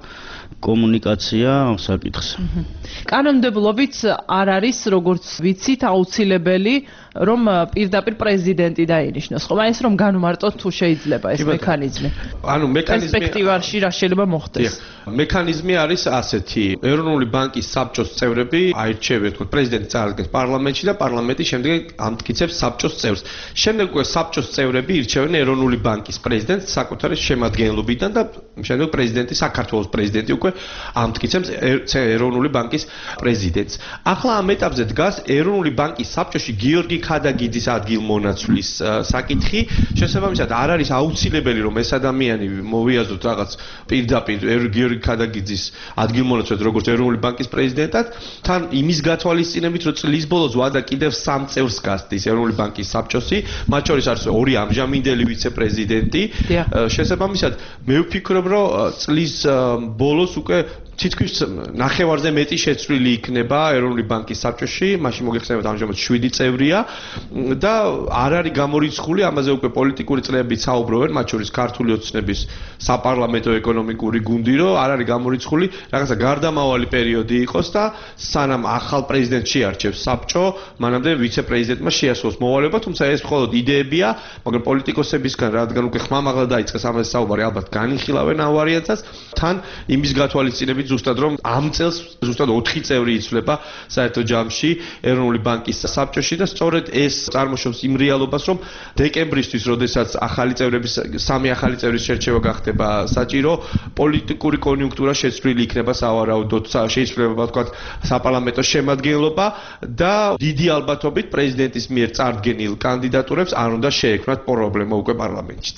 კომუნიკაცია საკითხს.
კანონმდებლობით არ არის, როგორც ვიცით, აუცილებელი რომ პირდაპირ პრეზიდენტი დაინიშნოს. ხო, ეს რომ განმარტოთ თუ შეიძლება ეს მექანიზმი.
ანუ მექანიზმი
პერსპექტივაში რა შეიძლება მოხდეს?
მექანიზმი არის ასეთი. ეროვნული ბანკის საბჭოს წევრები აირჩევენ, თქო, პრეზიდენტი წარადგენს პარლამენტში და პარლამენტი შემდეგ ამტკიცებს საბჭოს წევრს. შემდეგ უკვე საბჭოს წევრები ირჩევენ ეროვნული ბანკის პრეზიდენტს საკუთარი შემადგენლობიდან და შემდეგ პრეზიდენტი, საქართველოს პრეზიდენტი უკვე ამტკიცებს ეროვნული ბანკის პრეზიდენტს. ახლა ამ ეტაპზე დგას ეროვნული ბანკის საბჭოში გიორგი ქადაგიძის ადგილმონაცვლის საკითხი. შესაბამისად არ არის აუცილებელი რომ ეს ადამიანი მოვიაზოთ რაღაც პირდაპირ გიორგი ქადაგიძის ადგილმონაცვლად როგორც ეროვნული ბანკის პრეზიდენტად, თან იმის გათვალისწინებით რომ წლის ბოლოს ვადა კიდევ 3 წევრს გასდის ეროვნული ბანკის საბჭოში, მათ შორის არის 2 ამჟამინდელი ვიცე-პრეზიდენტი. შესაბამისად მე ვფიქრობ რომ წლის ბოლოს უკვე თითქმის ნახევარზე მეტი შეცვლილი იქნება ეროვნული ბანკის საბჭოში, მაშინ მოგეხსენებათ ამჟამად 7 წევრია და არ არის გამორიცხული, ამაზე უკვე პოლიტიკური წრეებიც საუბრობენ, მათ შორის ქართული ოცნების საპარლამენტო ეკონომიკური გუნდი, რომ არ არის გამორიცხული, რაღაცა გარდამავალი პერიოდი იყოს და სანამ ახალ პრეზიდენტს შეარჩევს საბჭო, მანამდე ვიცე-პრეზიდენტმა შეასრულოს მოვალეობა, თუმცა ეს მხოლოდ იდეებია, მაგრამ პოლიტიკოსებისგან, რადგან უკვე ხმამაღლა დაიწყეს ამაზე საუბარი, ალბათ განიხილავენ ამ ვარიანტსაც, თან იმის გათვალისწინებით ზუსტად რომ ამ წელს ზუსტად 4 წევრი იცვლება საერთო ჯამში ეროვნული ბანკის საბჭოში და სწორედ ეს წარმოშობს იმ რეალობას რომ დეკემბრისთვის როდესაც ახალი წევრების 3 ახალი წევრის შერჩევა გახდება საჭირო პოლიტიკური კონიუნქტურა შეცვლილი იქნება სავარაუდოდ შეიძლება ვთქვათ საპარლამენტო შემადგენლობა და დიდი ალბათობით პრეზიდენტის მიერ წარდგენილ კანდიდატურებს არ უნდა შეექმნათ პრობლემა უკვე პარლამენტშიც.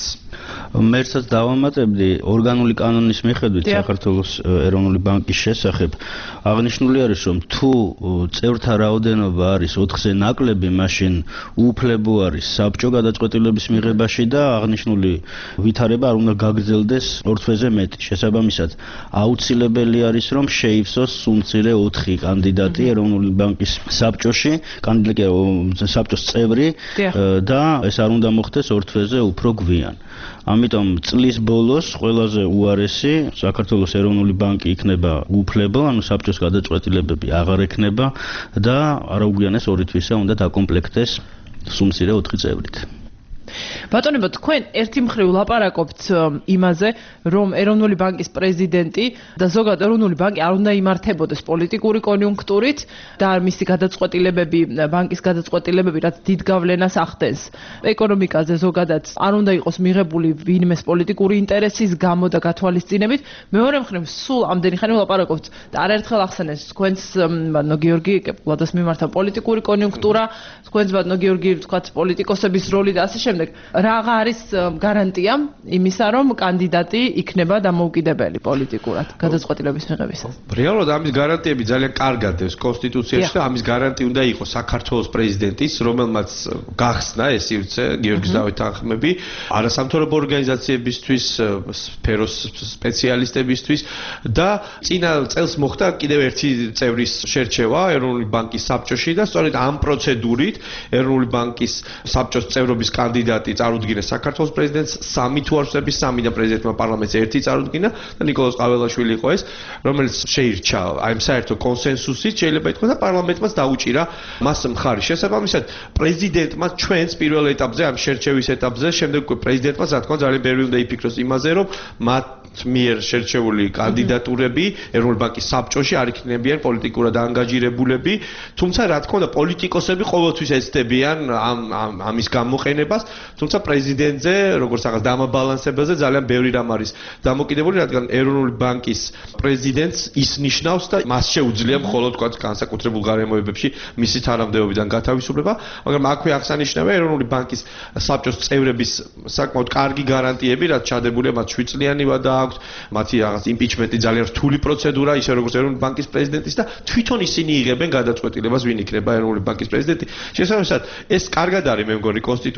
მერცაც დავამატებდი ორგანული კანონის მიხედვით საქართველოს ეროვნული ბანკის შესახებ აღნიშნული არის რომ თუ წევრთა რაოდენობა არის 4-ზე ნაკლები, მაშინ უუფლებო არის საბჭო გადაწყვეტილების მიღებაში და აღნიშნული ვითარება არ უნდა გაგრძელდეს 2 თვეზე მეტი. შესაბამისად აუცილებელი არის რომ შეივსოს სულ-მცირე 4 კანდიდატი ეროვნული ბანკის საბჭოში, კანდიდატი საბჭოს წევრი და ეს არ უნდა მოხდეს 2 თვეზე უფრო გვიან. ამიტომ წლის ბოლოს ყველაზე უარესი საქართველოს ეროვნული ბანკი იქნება უუფლებო, ანუ საბჭოს გადაწყვეტილებები აღარ ექნება და არაუგვიანეს 2 თვისა უნდა დაკომპლექტდეს სულ-მცირე 4 წევრით.
ბატონებო, თქვენ ერთი მხრივ ლაპარაკობთ იმაზე, რომ ეროვნული ბანკის პრეზიდენტი და ზოგადად ეროვნული ბანკი არ უნდა იმართებოდეს პოლიტიკური კონიუნქტურით და მისი გადაწყვეტილებები, ბანკის გადაწყვეტილებები, რაც დიდ გავლენას ახდენს ეკონომიკაზე ზოგადად, არ უნდა იყოს მიღებული ვინმეს პოლიტიკური ინტერესის გამო და გათვალისწინებით. მეორე მხრივ, სულ ამდენი ხანი ლაპარაკობთ და არაერთხელ ახსენეს თქვენს ბატონო გიორგი კეპულაძეს მიმართა პოლიტიკური კონიუნქტურა, თქვენს ბატონო გიორგი, ვთქვათ, პოლიტიკოსების როლი და ასე შემდეგ. რაღა არის გარანტია იმისა, რომ კანდიდატი იქნება დამოუკიდებელი პოლიტიკურად გადაწყვეტილების მიღებისას?
რეალურად ამის გარანტიები ძალიან კარგად დევს კონსტიტუციაში და ამის გარანტი უნდა იყოს საქართველოს პრეზიდენტის, რომელმაც გახსნა ეს სივრცე გიორგი დავითანხმები, არასამთავრობო ორგანიზაციებისთვის, სფეროს სპეციალისტებისთვის და წინა წელს მოხდა კიდევ ერთი წევრის შერჩევა ეროვნული ბანკის საბჭოში და სწორედ ამ პროცედურით ეროვნული ბანკის საბჭოს წევრობის კანდიდატი წარუდგინეს საქართველოს პრეზიდენტს 3 თუ არ ვსწრები 3 და პრეზიდენტმა პარლამენტს 1 წარუდგინა და ნიკოლოზ ყაველაშვილი იყო ეს, რომელიც შეირჩა აი საერთო კონსენსუსით შეიძლება ითქვას და პარლამენტმაც დაუჭირა მას მხარი. შესაბამისად პრეზიდენტმა ჩვენს პირველ ეტაპზე ამ შერჩევის ეტაპზე შემდეგ უკვე პრეზიდენტმა რა თქმა უნდა ძალიან ბევრი უნდა იფიქროს იმაზე რომ მათ მიერ შერჩეული კანდიდატურები ეროვნული ბანკის საბჭოში არ იქნებიან პოლიტიკურად ანგაჟირებულები, თუმცა რა თქმა უნდა პოლიტიკოსები ყოველთვის ეცდებიან ამის გამოყენებას, თუმცა პრეზიდენტზე როგორც რაღაც დამაბალანსებაზე ძალიან ბევრი რამ არის დამოკიდებული, რადგან ეროვნული ბანკის პრეზიდენტს ის ნიშნავს და მას შეუძლია მხოლოდ თქვა განსაკუთრებულ გარემოებებში მისი თანამდებობიდან გათავისუფლება, მაგრამ აქვე აღსანიშნავია ეროვნული ბანკის საბჭოს წევრების საკმაოდ კარგი გარანტიები, რაც ჩადებულია მათ 7 წლიანი ვადა აქვს, მათი რაღაც იმპიჩმენტი ძალიან რთული პროცედურა, ისე როგორც ეროვნული ბანკის პრეზიდენტის და თვითონ ისინი იღებენ გადაწყვეტილებას ვინ იქნება ეროვნული ბანკის პრეზიდენტი. შესაბამისად, ეს კარგად არის მე მგონი კონსტიტუციაში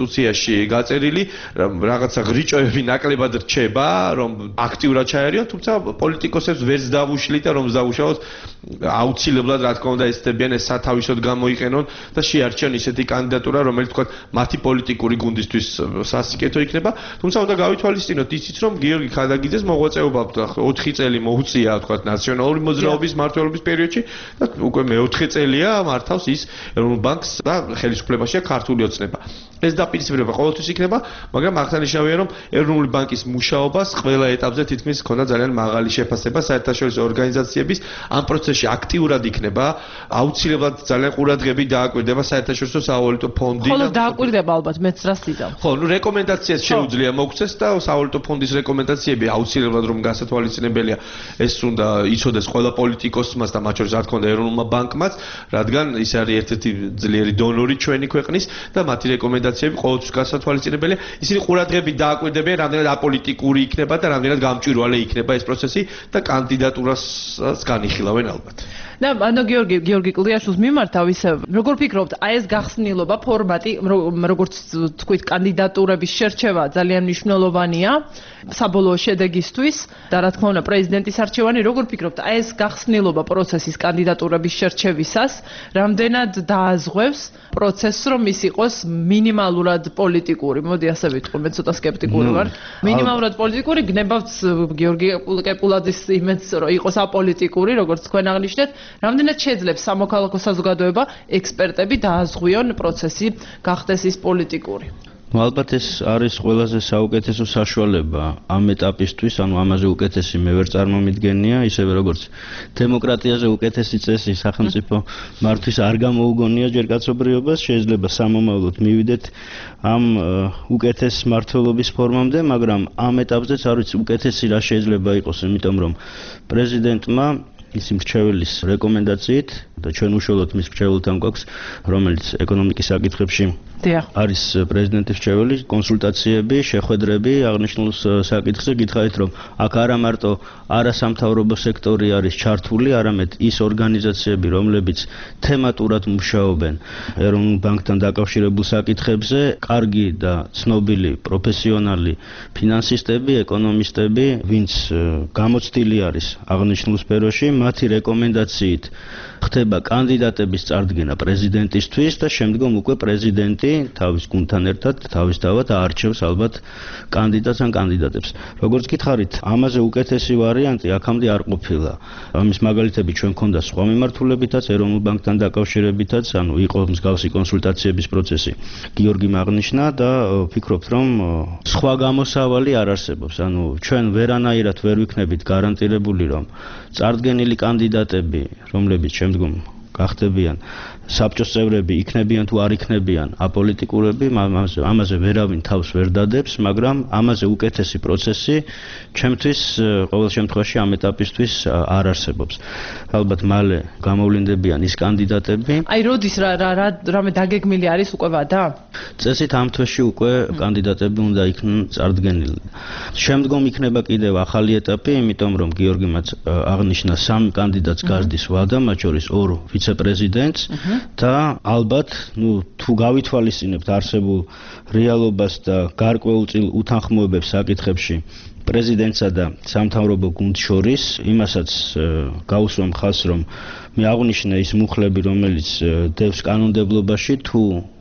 კონსტიტუციაში გაწერილი, რაღაცა გრიჭოები ნაკლებად რჩება, რომ აქტიურად ჩაერიონ, თუმცა პოლიტიკოსებს ვერც დავუშლით და რომ დავუშავოთ აუცილებლად რა თქმა უნდა ესწრებიან ეს სათავისოდ გამოიყენონ და შეარჩიონ ისეთი კანდიდატურა, რომელიც თქვა მათი პოლიტიკური გუნდისთვის სასიკეთო იქნება, თუმცა უნდა გავითვალისწინოთ ისიც, რომ გიორგი ხადაგიძეს მოღვაწეობა 4 წელი მოუწია, თქვა ნაციონალური მოძრაობის მმართველობის პერიოდში და უკვე მე-4 წელია მართავს ის ეროვნულ ბანკს და ხელისუფლებაშია ქართული ოცნება. ეს დაპირისპირება ყოველთვის იქნება, მაგრამ აღსანიშნავია, რომ ეროვნული ბანკის მუშაობას ყველა ეტაპზე თითქმის ჰქონდა ძალიან მაღალი შეფასება საერთაშორისო ორგანიზაციების ამ პროცესში აქტიურად იქნება, აუცილებლად ძალიან ყურადღებით დააკვირდება საერთაშორისო სავალუტო ფონდი.
ხოლო დააკვირდება ალბათ, მეც რას ვიზამ.
ხო, ნუ რეკომენდაციას შეუძლია მოგცეს და სავალუტო ფონდის რეკომენდაციები აუცილებლად რომ გასათვალისწინებელია, ეს უნდა იცოდეს ყველა პოლიტიკოსმაც და მათ შორის რა თქმა უნდა ეროვნულმა ბანკმაც, რადგან ის არის ერთ-ერთი ძლიერი დონორი ჩვენი ქვეყნის და მათი რეკომენდაციები ყოველთვის გასათვალისწინებელია. ისინი ყურადღებით დააკვირდებიან, რამდენად აპოლიტიკური იქნება და რამდენად გამჭვირვალე იქნება ეს პროცესი და კანდიდატურასაც განიხილავენ ალბათ.
და ანუ გიორგი კლდიაშვილს მიმართავ ისე როგორ ფიქრობთ, აი ეს გახსნილობა ფორმატი, როგორც თქვით, კანდიდატურების შერჩევა ძალიან მნიშვნელოვანია საბოლოო შედეგისთვის და რა თქმა უნდა პრეზიდენტის არჩევანი, როგორ ფიქრობთ, აი ეს გახსნილობა პროცესის კანდიდატურების შერჩევისას რამდენად დააზღვევს პროცესს, რომ ის იყოს მინიმალურად პოლიტიკური? მოდი ასე ვიტყვი, მე ცოტა სკეპტიკური ვარ. მინიმალურად პოლიტიკური, გნებავთ გიორგი კეპულაძის იმედს, რომ იყოს აპოლიტიკური, როგორც თქვენ აღნიშნეთ. რამდენად შეძლებს სამოქალაქო საზოგადოება, ექსპერტები დააზღვიონ პროცესი გახდეს ის პოლიტიკური?
ალბათ ეს არის ყველაზე საუკეთესო საშუალება ამ ეტაპისთვის, ანუ ამაზე უკეთესი მე ვერ წარმომიდგენია, ისევე როგორც დემოკრატიაზე უკეთესი წესი სახელმწიფო მართვის არ გამოუგონია ჯერ კაცობრიობას, შეიძლება სამომავლოდ მივიდეთ ამ უკეთეს მმართველობის ფორმამდე, მაგრამ ამ ეტაპზეც არ ვიცი უკეთესი რა შეიძლება იყოს, იმიტომ რომ პრეზიდენტმა ის მრჩეველის რეკომენდაციით და ჩვენ უშუალოდ მის მრჩეველთან გვაქვს, რომელიც ეკონომიკის საკითხებში არის პრეზიდენტის მრჩეველი, კონსულტაციები, შეხვედრები აღნიშნულ საკითხზე გითხარით, რომ აქ არა მარტო არასამთავრობო სექტორი არის ჩართული, არამედ ის ორგანიზაციები, რომლებიც თემატურად მუშაობენ ეროვნულ ბანკთან დაკავშირებულ საკითხებზე, კარგი და ცნობილი პროფესიონალი ფინანსისტები, ეკონომისტები, ვინც გამოცდილი არის აღნიშნულ სფეროში, მათი რეკომენდაციით ხდება კანდიდატების წარდგენა პრეზიდენტისთვის და შემდგომ უკვე პრეზიდენტი თავის გუნდთან ერთად თავისთავად აარჩევს ალბათ კანდიდატს ან კანდიდატებს. როგორც გითხარით, ამაზე უკეთესი ვარიანტი აქამდე არ ყოფილა. ამის მაგალითები ჩვენ გქონდა სხვა მიმართულებითაც, ეროვნულ ბანკთან დაკავშირებითაც, ანუ იყო მსგავსი კონსულტაციების პროცესი. გიორგი აღნიშნა და ვფიქრობთ, რომ სხვა გამოსავალი არ არსებობს. ანუ ჩვენ ვერანაირად ვერ ვიქნებით გარანტირებული, რომ წარდგენილი კანდიდატები, რომლებიც შემდგომ გახდებიან საბჭოს წევრები, იქნებიან თუ არ იქნებიან აპოლიტიკურები, ამაზე ვერავინ თავს ვერ დადებს, მაგრამ ამაზე უკეთესი პროცესი ჩემთვის ყოველ შემთხვევაში ამ ეტაპისთვის არ არსებობს. ალბათ მალე გამოვლინდებიან ის კანდიდატები.
აი როდის რამე დაგეგმილი არის უკვე ვადა?
წესით ამ თვეში უკვე კანდიდატები უნდა იქნან წარდგენილი. შემდგომ იქნება კიდევ ახალი ეტაპი, იმიტომ რომ გიორგიმაც აღნიშნა 3 კანდიდატს გაზრდის ვადა, მათ შორის 2 ვიცე-პრეზიდენტს და ალბათ, თუ გავითვალისწინებთ არსებულ რეალობას და გარკვეულწილ უთანხმოებებს საკითხებში პრეზიდენტსა და სამთავრობო გუნდს შორის, იმასაც გაუსვამ ხაზს, რომ მე აღვნიშნე ის მუხლები, რომელიც დევს კანონმდებლობაში, თუ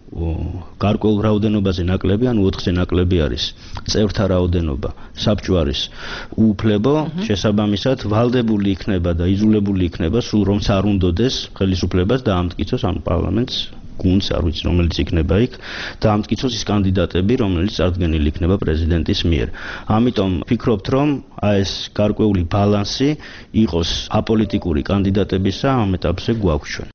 გარკვეულ რაოდენობაზე ნაკლები, ანუ 4-ზე ნაკლები არის წევრთა რაოდენობა, საბჭო არის უუფლებო, შესაბამისად ვალდებული იქნება და იზოლებული იქნება, სულ რომც არ უნდოდეს ხელისუფლებას და ამტკიცოს ანუ პარლამენტს, გუნდს, არ ვიცი რომელიც იქნება იქ და ამტკიცოს ის კანდიდატები, რომელიც წარდგენილი იქნება პრეზიდენტის მიერ. ამიტომ ვფიქრობთ, რომ ეს გარკვეული ბალანსი იყოს აპოლიტიკური კანდიდატებისა ამ ეტაპზე გვაქვს ჩვენ.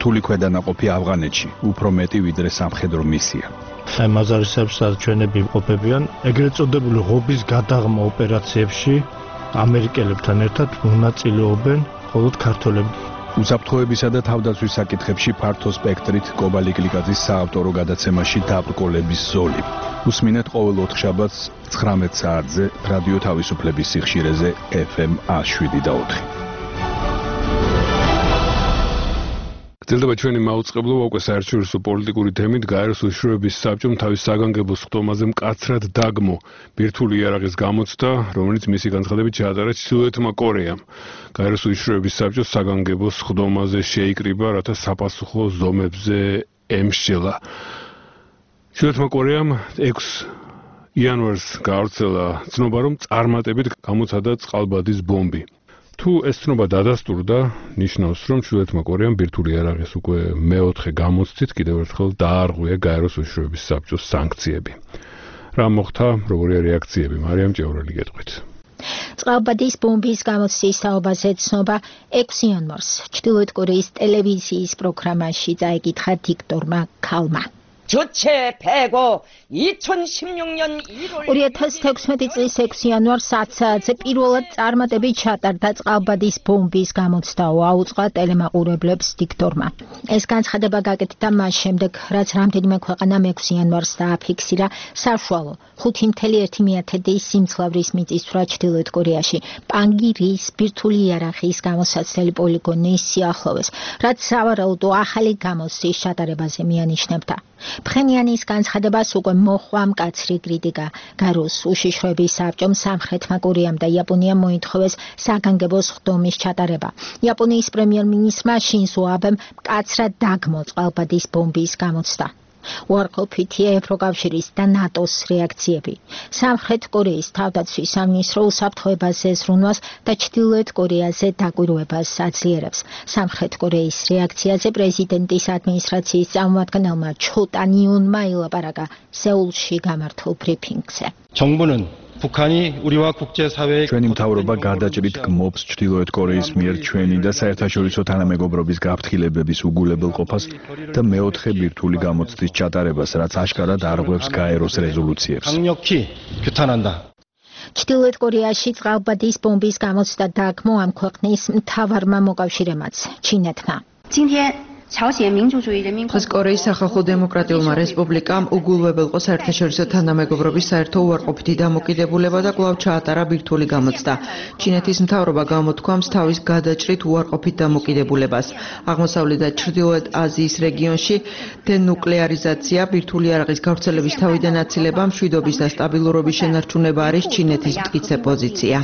რთული ქვედანაყოფი ავღანეთში, უფრო მეტი ვიდრე სამხედრო მისია.
აი მაზარისებს ჩვენები იმყოფებიან ეგრეთ წოდებული ღობის გადაღმა ოპერაციებში ამერიკელებთან ერთად მონაწილეობენ მხოლოდ ქართველები.
უსაფრთხოებისა და თავდაცვის საკითხებში ფართო სპექტრით კობალი კლიკაძის საავტორო გადაცემაში დაბრკოლების ზოლი. უსმინეთ ყოველ ოთხშაბათს 19 საათზე რადიო თავისუფლების სიხშირეზე FM 107.4.
გრძელდება ჩვენი მაუწყებლობა უკვე საერთაშორისო პოლიტიკური თემით. გაეროს უშიშროების საბჭომ თავის საგანგებო სხდომაზე მკაცრად დაგმო ბირთვული იარაღის გამოცდა, რომელიც მისი განცხადებით ჩაატარა ჩრდილოეთმა კორეამ. გაეროს უშიშროების საბჭოს საგანგებო სხდომაზე შეიკრიბა, რათა საპასუხო ზომებზე ემსჯელა. ჩრდილოეთმა კორეამ 6 იანვარს გაავრცელა ცნობა, რომ წარმატებით გამოცადა წყალბადის ბომბი. თუ ეს ცნობა დადასტურდა, ნიშნავს, რომ ჩრდილოეთმა კორეამ ბირთვული იარაღის უკვე მეოთხე გამოცდით კიდევ ერთხელ დაარღვია გაეროს უშიშროების საბჭოს სანქციები. რა მოხდა, როგორია რეაქციები? მარიამ ჭევრელი გეტყვით.
წყალბადის ბომბის გამოცდის თაობაზე ცნობა 6 იანვარს ჩრდილოეთ კორეის ტელევიზიის პროგრამაში წაიკითხა დიქტორმა ქალმა.
주체 패고 2016년 1월
2016 წლის 6 იანვარს 10 საათზე პირველად წარმატებით ჩატარდა წყალბადის ბომბის გამოცდაო, აუწყა ტელემაყურებლებს დიქტორმა. ეს განცხადება გაკეთდა მას შემდეგ, რაც რამდენიმე ქვეყანამ 6 იანვარს დააფიქსირა საშუალო 5.1 სიმძლავრის მიწისძვრა ჩრდილოეთ კორეაში პანგირის ბირთვული იარაღის გამოსაცდელი პოლიგონის სიახლოვეს, რაც სავარაუდო ახალი გამოცდის ჩატარებაზე მიანიშნებდა. ფხენიანის განცხადებას უკვე მოჰყვა მკაცრი კრიტიკა. გაეროს უშიშროების საბჭომ სამხრეთმა კორეამ და იაპონიამ მოითხოვეს საგანგებო სხდომის ჩატარება. იაპონიის პრემიერ-მინისტრმა შინზო აბემ მკაცრად დაგმო წყალბადის ბომბის გამოცდა. უარყოფითია ევროკავშირის და ნატოს რეაქციები. სამხრეთ კორეის თავდაცვის სამინისტრო უსაფრთხოებაზე ზრუნვას და ჩრდილოეთ კორეაზე დაკვირვებას აძლიერებს. სამხრეთ კორეის რეაქციაზე პრეზიდენტის ადმინისტრაციის წარმომადგენელმა ჩო ტანიუნმა ილაპარაკა სეულში გამართულ ბრიფინგზე.
정부는 북한이 우리와 국제사회의
ჩვენი მთავრობა გადაჭრით გმობს ჩრდილოეთ კორეის მიერ ჩვენი და საერთაშორისო თანამეგობრობის გაფრთხილებების უგულებელყოფას და მეოთხე ბირთვული გამოცდის ჩატარებას, რაც აშკარად არღვევს გაეროს რეზოლუციებს.
강력히 규탄한다.
ჩრდილოეთ კორეაში წყალბადის ბომბის გამოცდა დაგმო ამ ქვეყნის მთავარმა მოკავშირემაც, ჩინეთმა.
დღეს კორეის სახალხო დემოკრატიულმა რესპუბლიკამ უგულებელყო საერთაშორისო თანამეგობრობის საერთო უარყოფითი დამოკიდებულება და კვლავ ჩაატარა ბირთვული გამოცდა. ჩინეთის მთავრობა გამოთქვამს თავის გადაჭრით უარყოფით დამოკიდებულებას. აღმოსავლეთ და ჩრდილოეთ აზიის რეგიონში დენუკლეარიზაცია, ბირთვული იარაღის გავრცელების თავიდან აცილება, მშვიდობის და სტაბილურობის შენარჩუნება არის ჩინეთის მტკიცე პოზიცია.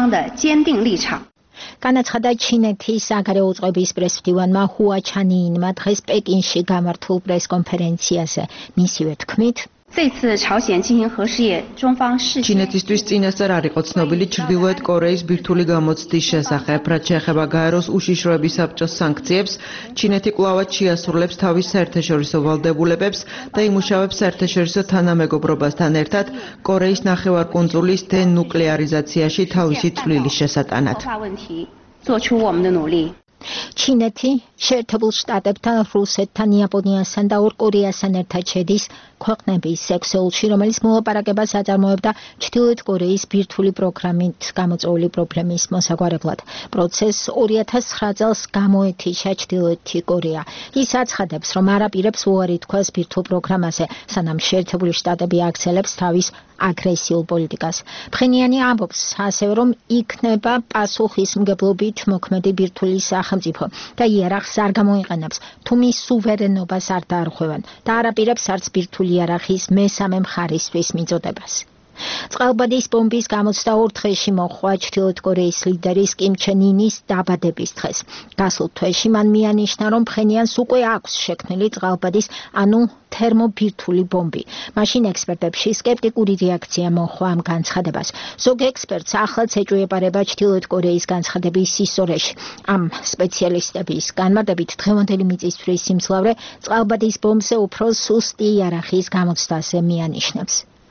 განაცხადა ჩინეთის საგარეო უწყების პრესმდივანმა ჰუა ჩანიინმა დღეს პეკინში გამართულ პრესკონფერენციაზე. მისივე თქმით,
ჩინეთისთვის წინასწარ არ იყო ცნობილი ჩრდილოეთ კორეის ბირთვული გამოცდის შესახებ, რაც შეეხება გაეროს უშიშროების საბჭოს სანქციებს. ჩინეთი კვლავაც შეასრულებს თავის საერთაშორისო ვალდებულებებს და იმუშავებს საერთაშორისო თანამეგობრობასთან ერთად კორეის ნახევარკუნძულის დენუკლეარიზაციაში თავისი წვლილის შესატანად.
ჩინეთი შეერთებულ შტატებთან, რუსეთთან, იაპონიასთან და ორ კორეასთან ერთად შედის ქვეყნების ექსეულში, რომელიც მოლაპარაკებას აწარმოებდა ჩრდილოეთ კორეის ბირთვული პროგრამით გამოწვეული პრობლემის მოსაგვარებლად. პროცესს 2009 წელს გამოეთიშა ჩრდილოეთი კორეა. ის აცხადებს, რომ არაპირებს უარი თქვას ბირთვულ პროგრამაზე, სანამ შეერთებული შტატები აქცელებს თავის აგრესიულ პოლიტიკას. ფხენიანი ამბობს ასევე, რომ იქნება პასუხისმგებლობით მოქმედი ბირთვული სახელმწიფო და იარაღს არ გამოიყენებს, თუ მის სუვერენობას არ დაარღვევენ და არაპირებს არც ბირთვული იარაღის მესამე მხარისთვის მიწოდებას. წყალბადის ბომბის გამოცდა 2 დღეში მოჰყვა ჩრდილოეთ კორეის ლიდერის კიმ ჩენ ინის დაბადების დღეს. გასულ თვეში მან მიანიშნა, რომ ფხენიანს უკვე აქვს შექმნილი წყალბადის, ანუ თერმობირთვული ბომბი. მაშინ ექსპერტებში სკეპტიკური რეაქცია მოჰყვა ამ განცხადებას. ზოგ ექსპერტს ახლაც ეჭვიებარება ჩრდილოეთ კორეის განცხადების სისწორეში. ამ სპეციალისტების განმარტებით დღევანდელი მიწისძვრის სიმძლავრე წყალბადის ბომბზე უფრო სუსტი იარაღის გამოცდაზე მიანიშნებს.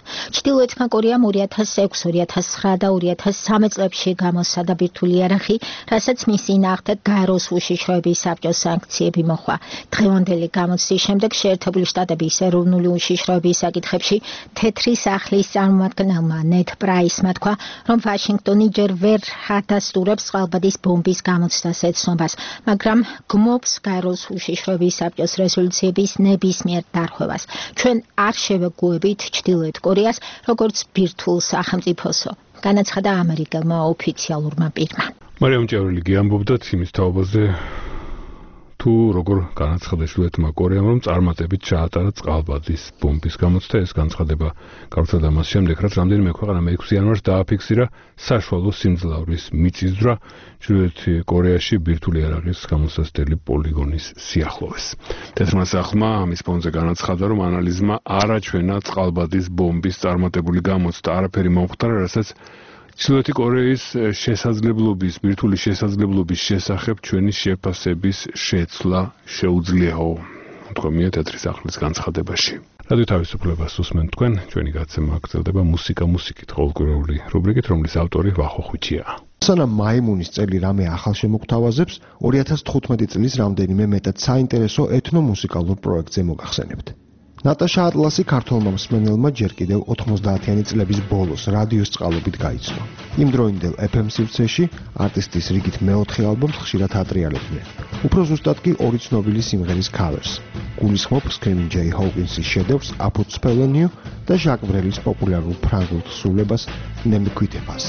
ჩრდილოეთმა კორეამ 2006, 2009 და 2013 წლებში გამოსცადა ბირთვული იარაღი, რასაც მისი ნახტად გაეროს უშიშროების საბჭოს სანქციები მოხვა. დღევანდელი გამოცდის შემდეგ შეერთებული შტატების ეროვნული უშიშროების საკითხებში თეთრი სახლის წარმომადგენელმა ნედ პრაისმა თქვა, რომ ვაშინგტონი ჯერ ვერ ადასტურებს წყალბადის ბომბის გამოცდას ეცნობას, მაგრამ გმობს გაეროს უშიშროების საბჭოს რეზოლუციების ნებისმიერ დარღვევას. ჩვენ არ შევეგუებით ჩრდილოეთ კორეას როგორც ბირთვულ სახელმწიფოსო, განაცხადა ამერიკელმა ოფიციალურმა პირმა.
მარიამ ჭიავრილი ამბობდათ იმის თაობაზე, თუ როგორ განაცხადა ჩრდილოეთმა კორეამ, რომ წარმატებით ჩაატარა წყალბადის ბომბის გამოცდა. ეს განცხადება გავრცელდა მას შემდეგ, რაც რამდენიმე ქვეყანა მე-6 იანვარს დააფიქსირა საშუალო სიმძლავრის მიწისძვრა ჩრდილოეთ კორეაში ბირთვული იარაღის გამოსაცდელი პოლიგონის სიახლოვეს. თეთრმა სახლმა ამის ფონზე განაცხადა, რომ ანალიზმა არ აჩვენა წყალბადის ბომბის წარმატებული გამოცდა, არაფერი მომხდარა, რასაც ჩრდილოეთი კორეის შესაძლებლობის, ბირთვული შესაძლებლობის შესახებ ჩვენი შეფასების შეცვლა შეუძლიაო, თქვენია თეთრი სახლის განცხადებაში. რადიო თავისუფლებას უსმენთ თქვენ, ჩვენი გაცემა გრძელდება მუსიკა მუსიკით, ყოველკვირეული რუბრიკით, რომლის ავტორი ვახო ხვიჩია.
სანამ მაიმუნის წელი რამე ახალ შემოგთავაზებს, 2015 წლის რამდენიმე მეტად საინტერესო ეთნომუსიკალურ პროექტზე მოგახსენებთ. ნატაშა ატლასი ქართველმა მსმენელმა ჯერ კიდევ 90-იანი წლების ბოლოს რადიოს წყალობით გაიცნო. იმ დროინდელ FM სივრცეში არტისტის რიგით მეოთხე ალბომს ხშირად ატრიალებდნენ. უფრო ზუსტად კი ორი ცნობილი სიმღერის ქავერს. გულისხმობ Screaming Jay Hawkins-ის შედევრს I Put Spell on You და ჟაკ ბრელის პოპულარულ ფრანგულ თხზულებას Ne me quitte pas.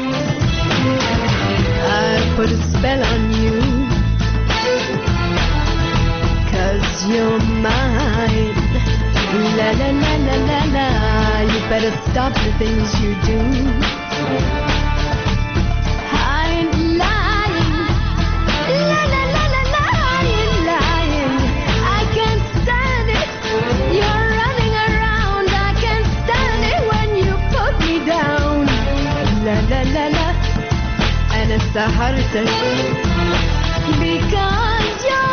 I put a spell on you 'cause you're mine. La la la la la la, you better stop the things you do. I ain't lying. La la la la la, I ain't lying. I can't stand it. You're running around. I can't stand it when you put me down. La la la la, and it's a heart attack because you're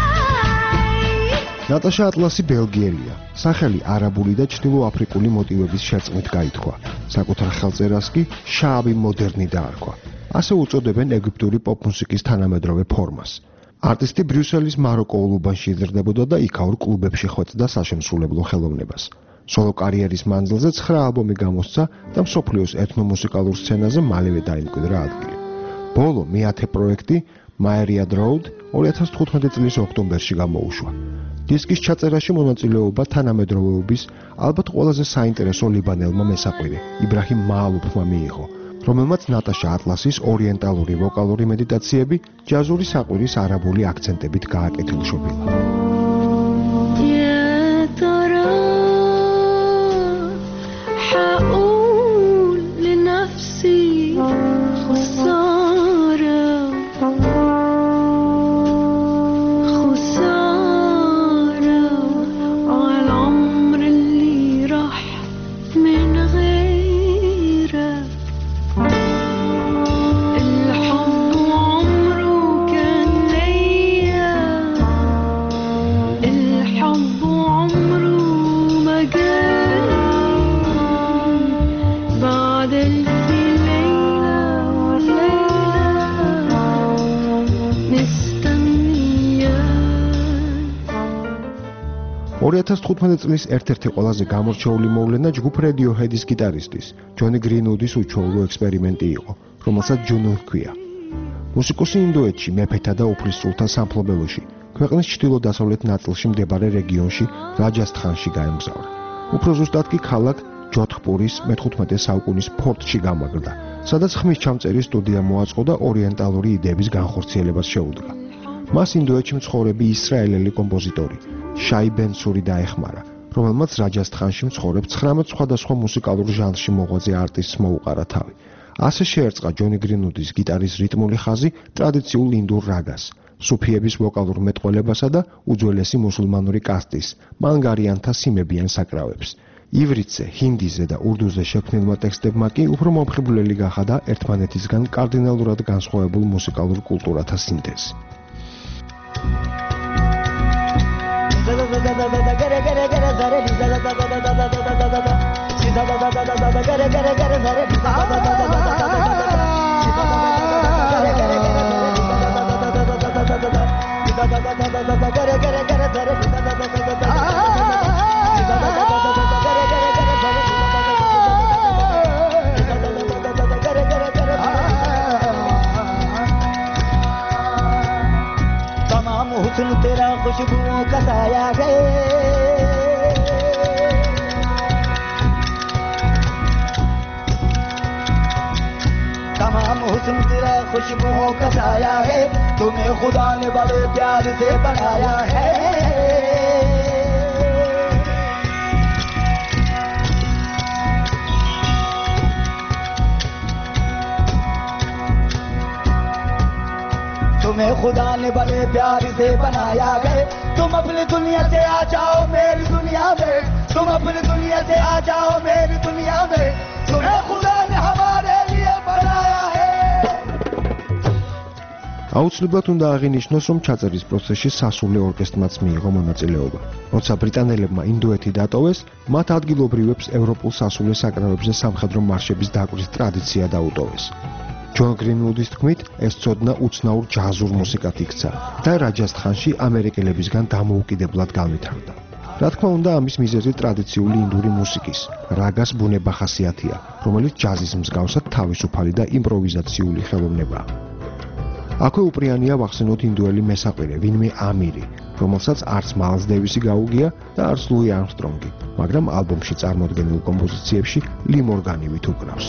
ნატაშა ატლასი ბელგიელია. სახელი არაბული და ჩრდილოაფრიკული მოტივების შერწყმით გაითქვა. საკუთარ ხელწერას კი შააბი მოდერნი დაარქვა. ასე უწოდებენ ეგვიპტური პოპ-მუსიკის თანამედროვე ფორმას. არტისტი ბრიუსელის მაროკოულ უბანში იზრდებოდა და იქაურ კლუბებში ხვეწდა საშემსრულებლო ხელოვნებას. სოლო კარიერის მანძილზე 9 ალბომი გამოსცა და მსოფლიოს ეთნომუსიკალურ სცენაზე მალევე დაიმკვიდრა ადგილი. ბოლო მეათე პროექტი Myriad Road 2015 წლის ოქტომბერში გამოუშვა. დისკის ჩაწერაში მონაწილეობა თანამედროვეობის ალბათ ყველაზე საინტერესო ლიბანელმა მესაყვირე იბრაჰიმ მაალუფმა მიიღო, რომელმაც ნატაშა ატლასის ორიენტალური ვოკალური მედიტაციები ჯაზური საყვირის არაბული აქცენტებით გააკეთილშობილა. წლის ერთ-ერთი ყველაზე გამორჩეული მოვლენა ჯგუფ Radiohead-ის გიტარისტის ჯონი გრინუდის უჩვეულო ექსპერიმენტი იყო, რომელსაც Juno ჰქვია. მუსიკოსი ინდოეთში მეფეთა და უფლისწულთა სამფლობელოში, ქვეყნის ჩრდილო-დასავლეთ ნაწილში მდებარე რეგიონში რაჯასთხანში გაემგზავრა. უფრო ზუსტად კი ქალაქ ჯოთჰპურის მე-15 საუკუნის ფორტში გამაგრდა, სადაც ხმის ჩამწერი სტუდია მოაწყო და ორიენტალური იდეების განხორციელებას შეუდგა. მას ინდოეთში მცხოვრები ისრაელელი კომპოზიტორი შაი ბენსური დაეხმარა, რომელმაც რაჯასთხანში მცხოვრებ 19 სხვადასხვა მუსიკალურ ჟანრში მოღვაწე არტისტს მოუყარა თავი. ასე შეერწყა ჯონი გრინუდის გიტარის რიტმული ხაზი ტრადიციულ ინდურ რაგას, სუფიების ვოკალურ მეტყველებასა და უძველესი მუსულმანური კასტის, მანგარიანთა სიმებიან საკრავებს. ივრიტზე, ჰინდიზე და ურდუზე შექმნილმა ტექსტებმა კი უფრო მომხიბვლელი გახადა ერთმანეთისგან კარდინალურად განსხვავებულ მუსიკალურ კულტურათა სინთეზი.
तमाम हुस्न तेरा खुशबुओं का साया है तमाम हुस्न तेरा खुशबुओं का साया है तुम्हें खुदा ने बड़े प्यार से बनाया है तुम्हें खुदा ने बड़े प्यार से बनाया है तुम अपनी दुनिया से आ जाओ मेरी दुनिया में तुम अपनी दुनिया से आ जाओ मेरी दुनिया में तुम्हें खुदा ने हमारे लिए बनाया है
აუცილებლად უნდა აღინიშნოს, რომ ჩაწერის პროცესში სასულე ორკესტრმაც მიიღო მონაწილეობა. როცა ბრიტანელებმა ინდოეთი დატოვეს, მათ ადგილობრივებს ევროპულ სასულე საკრავებზე სამხედრო მარშების დაკვრის ტრადიცია დაუტოვეს. ჯონ გრინვუდის თქმით, ეს ცოდნა უცნაურ ჯაზურ მუსიკად იქცა და რაჯასთხანში ამერიკელებისგან დამოუკიდებლად განვითარდა. რა თქმა უნდა, ამის მიზეზი ტრადიციული ინდური მუსიკის, რაგას ბუნება ხასიათია, რომელიც ჯაზის მსგავსად თავისუფალი და იმპროვიზაციული ხელოვნებაა. აქვე უპრიანია ვახსენოთ ინდუელი მესაყვირე, ვინმე ამირი, რომელსაც არც მაილს დევისი გაუგია და არც ლუი არმსტრონგი, მაგრამ ალბომში წარმოდგენილ კომპოზიციებში ლი მორგანი ვით უკრავს.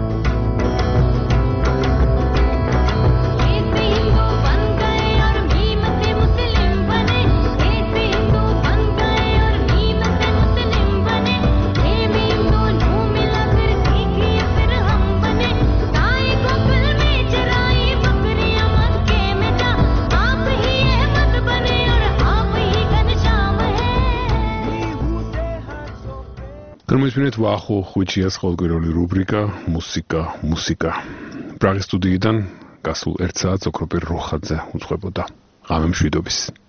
Გამოსვენეთ ვახო ხუჩიას ხოლმე რუბრიკა მუსიკა. პრაღის სტუდიიდან გასულ 1 საათს ოქროპირ როხაძე უძღვებოდა. ღამე მშვიდობის.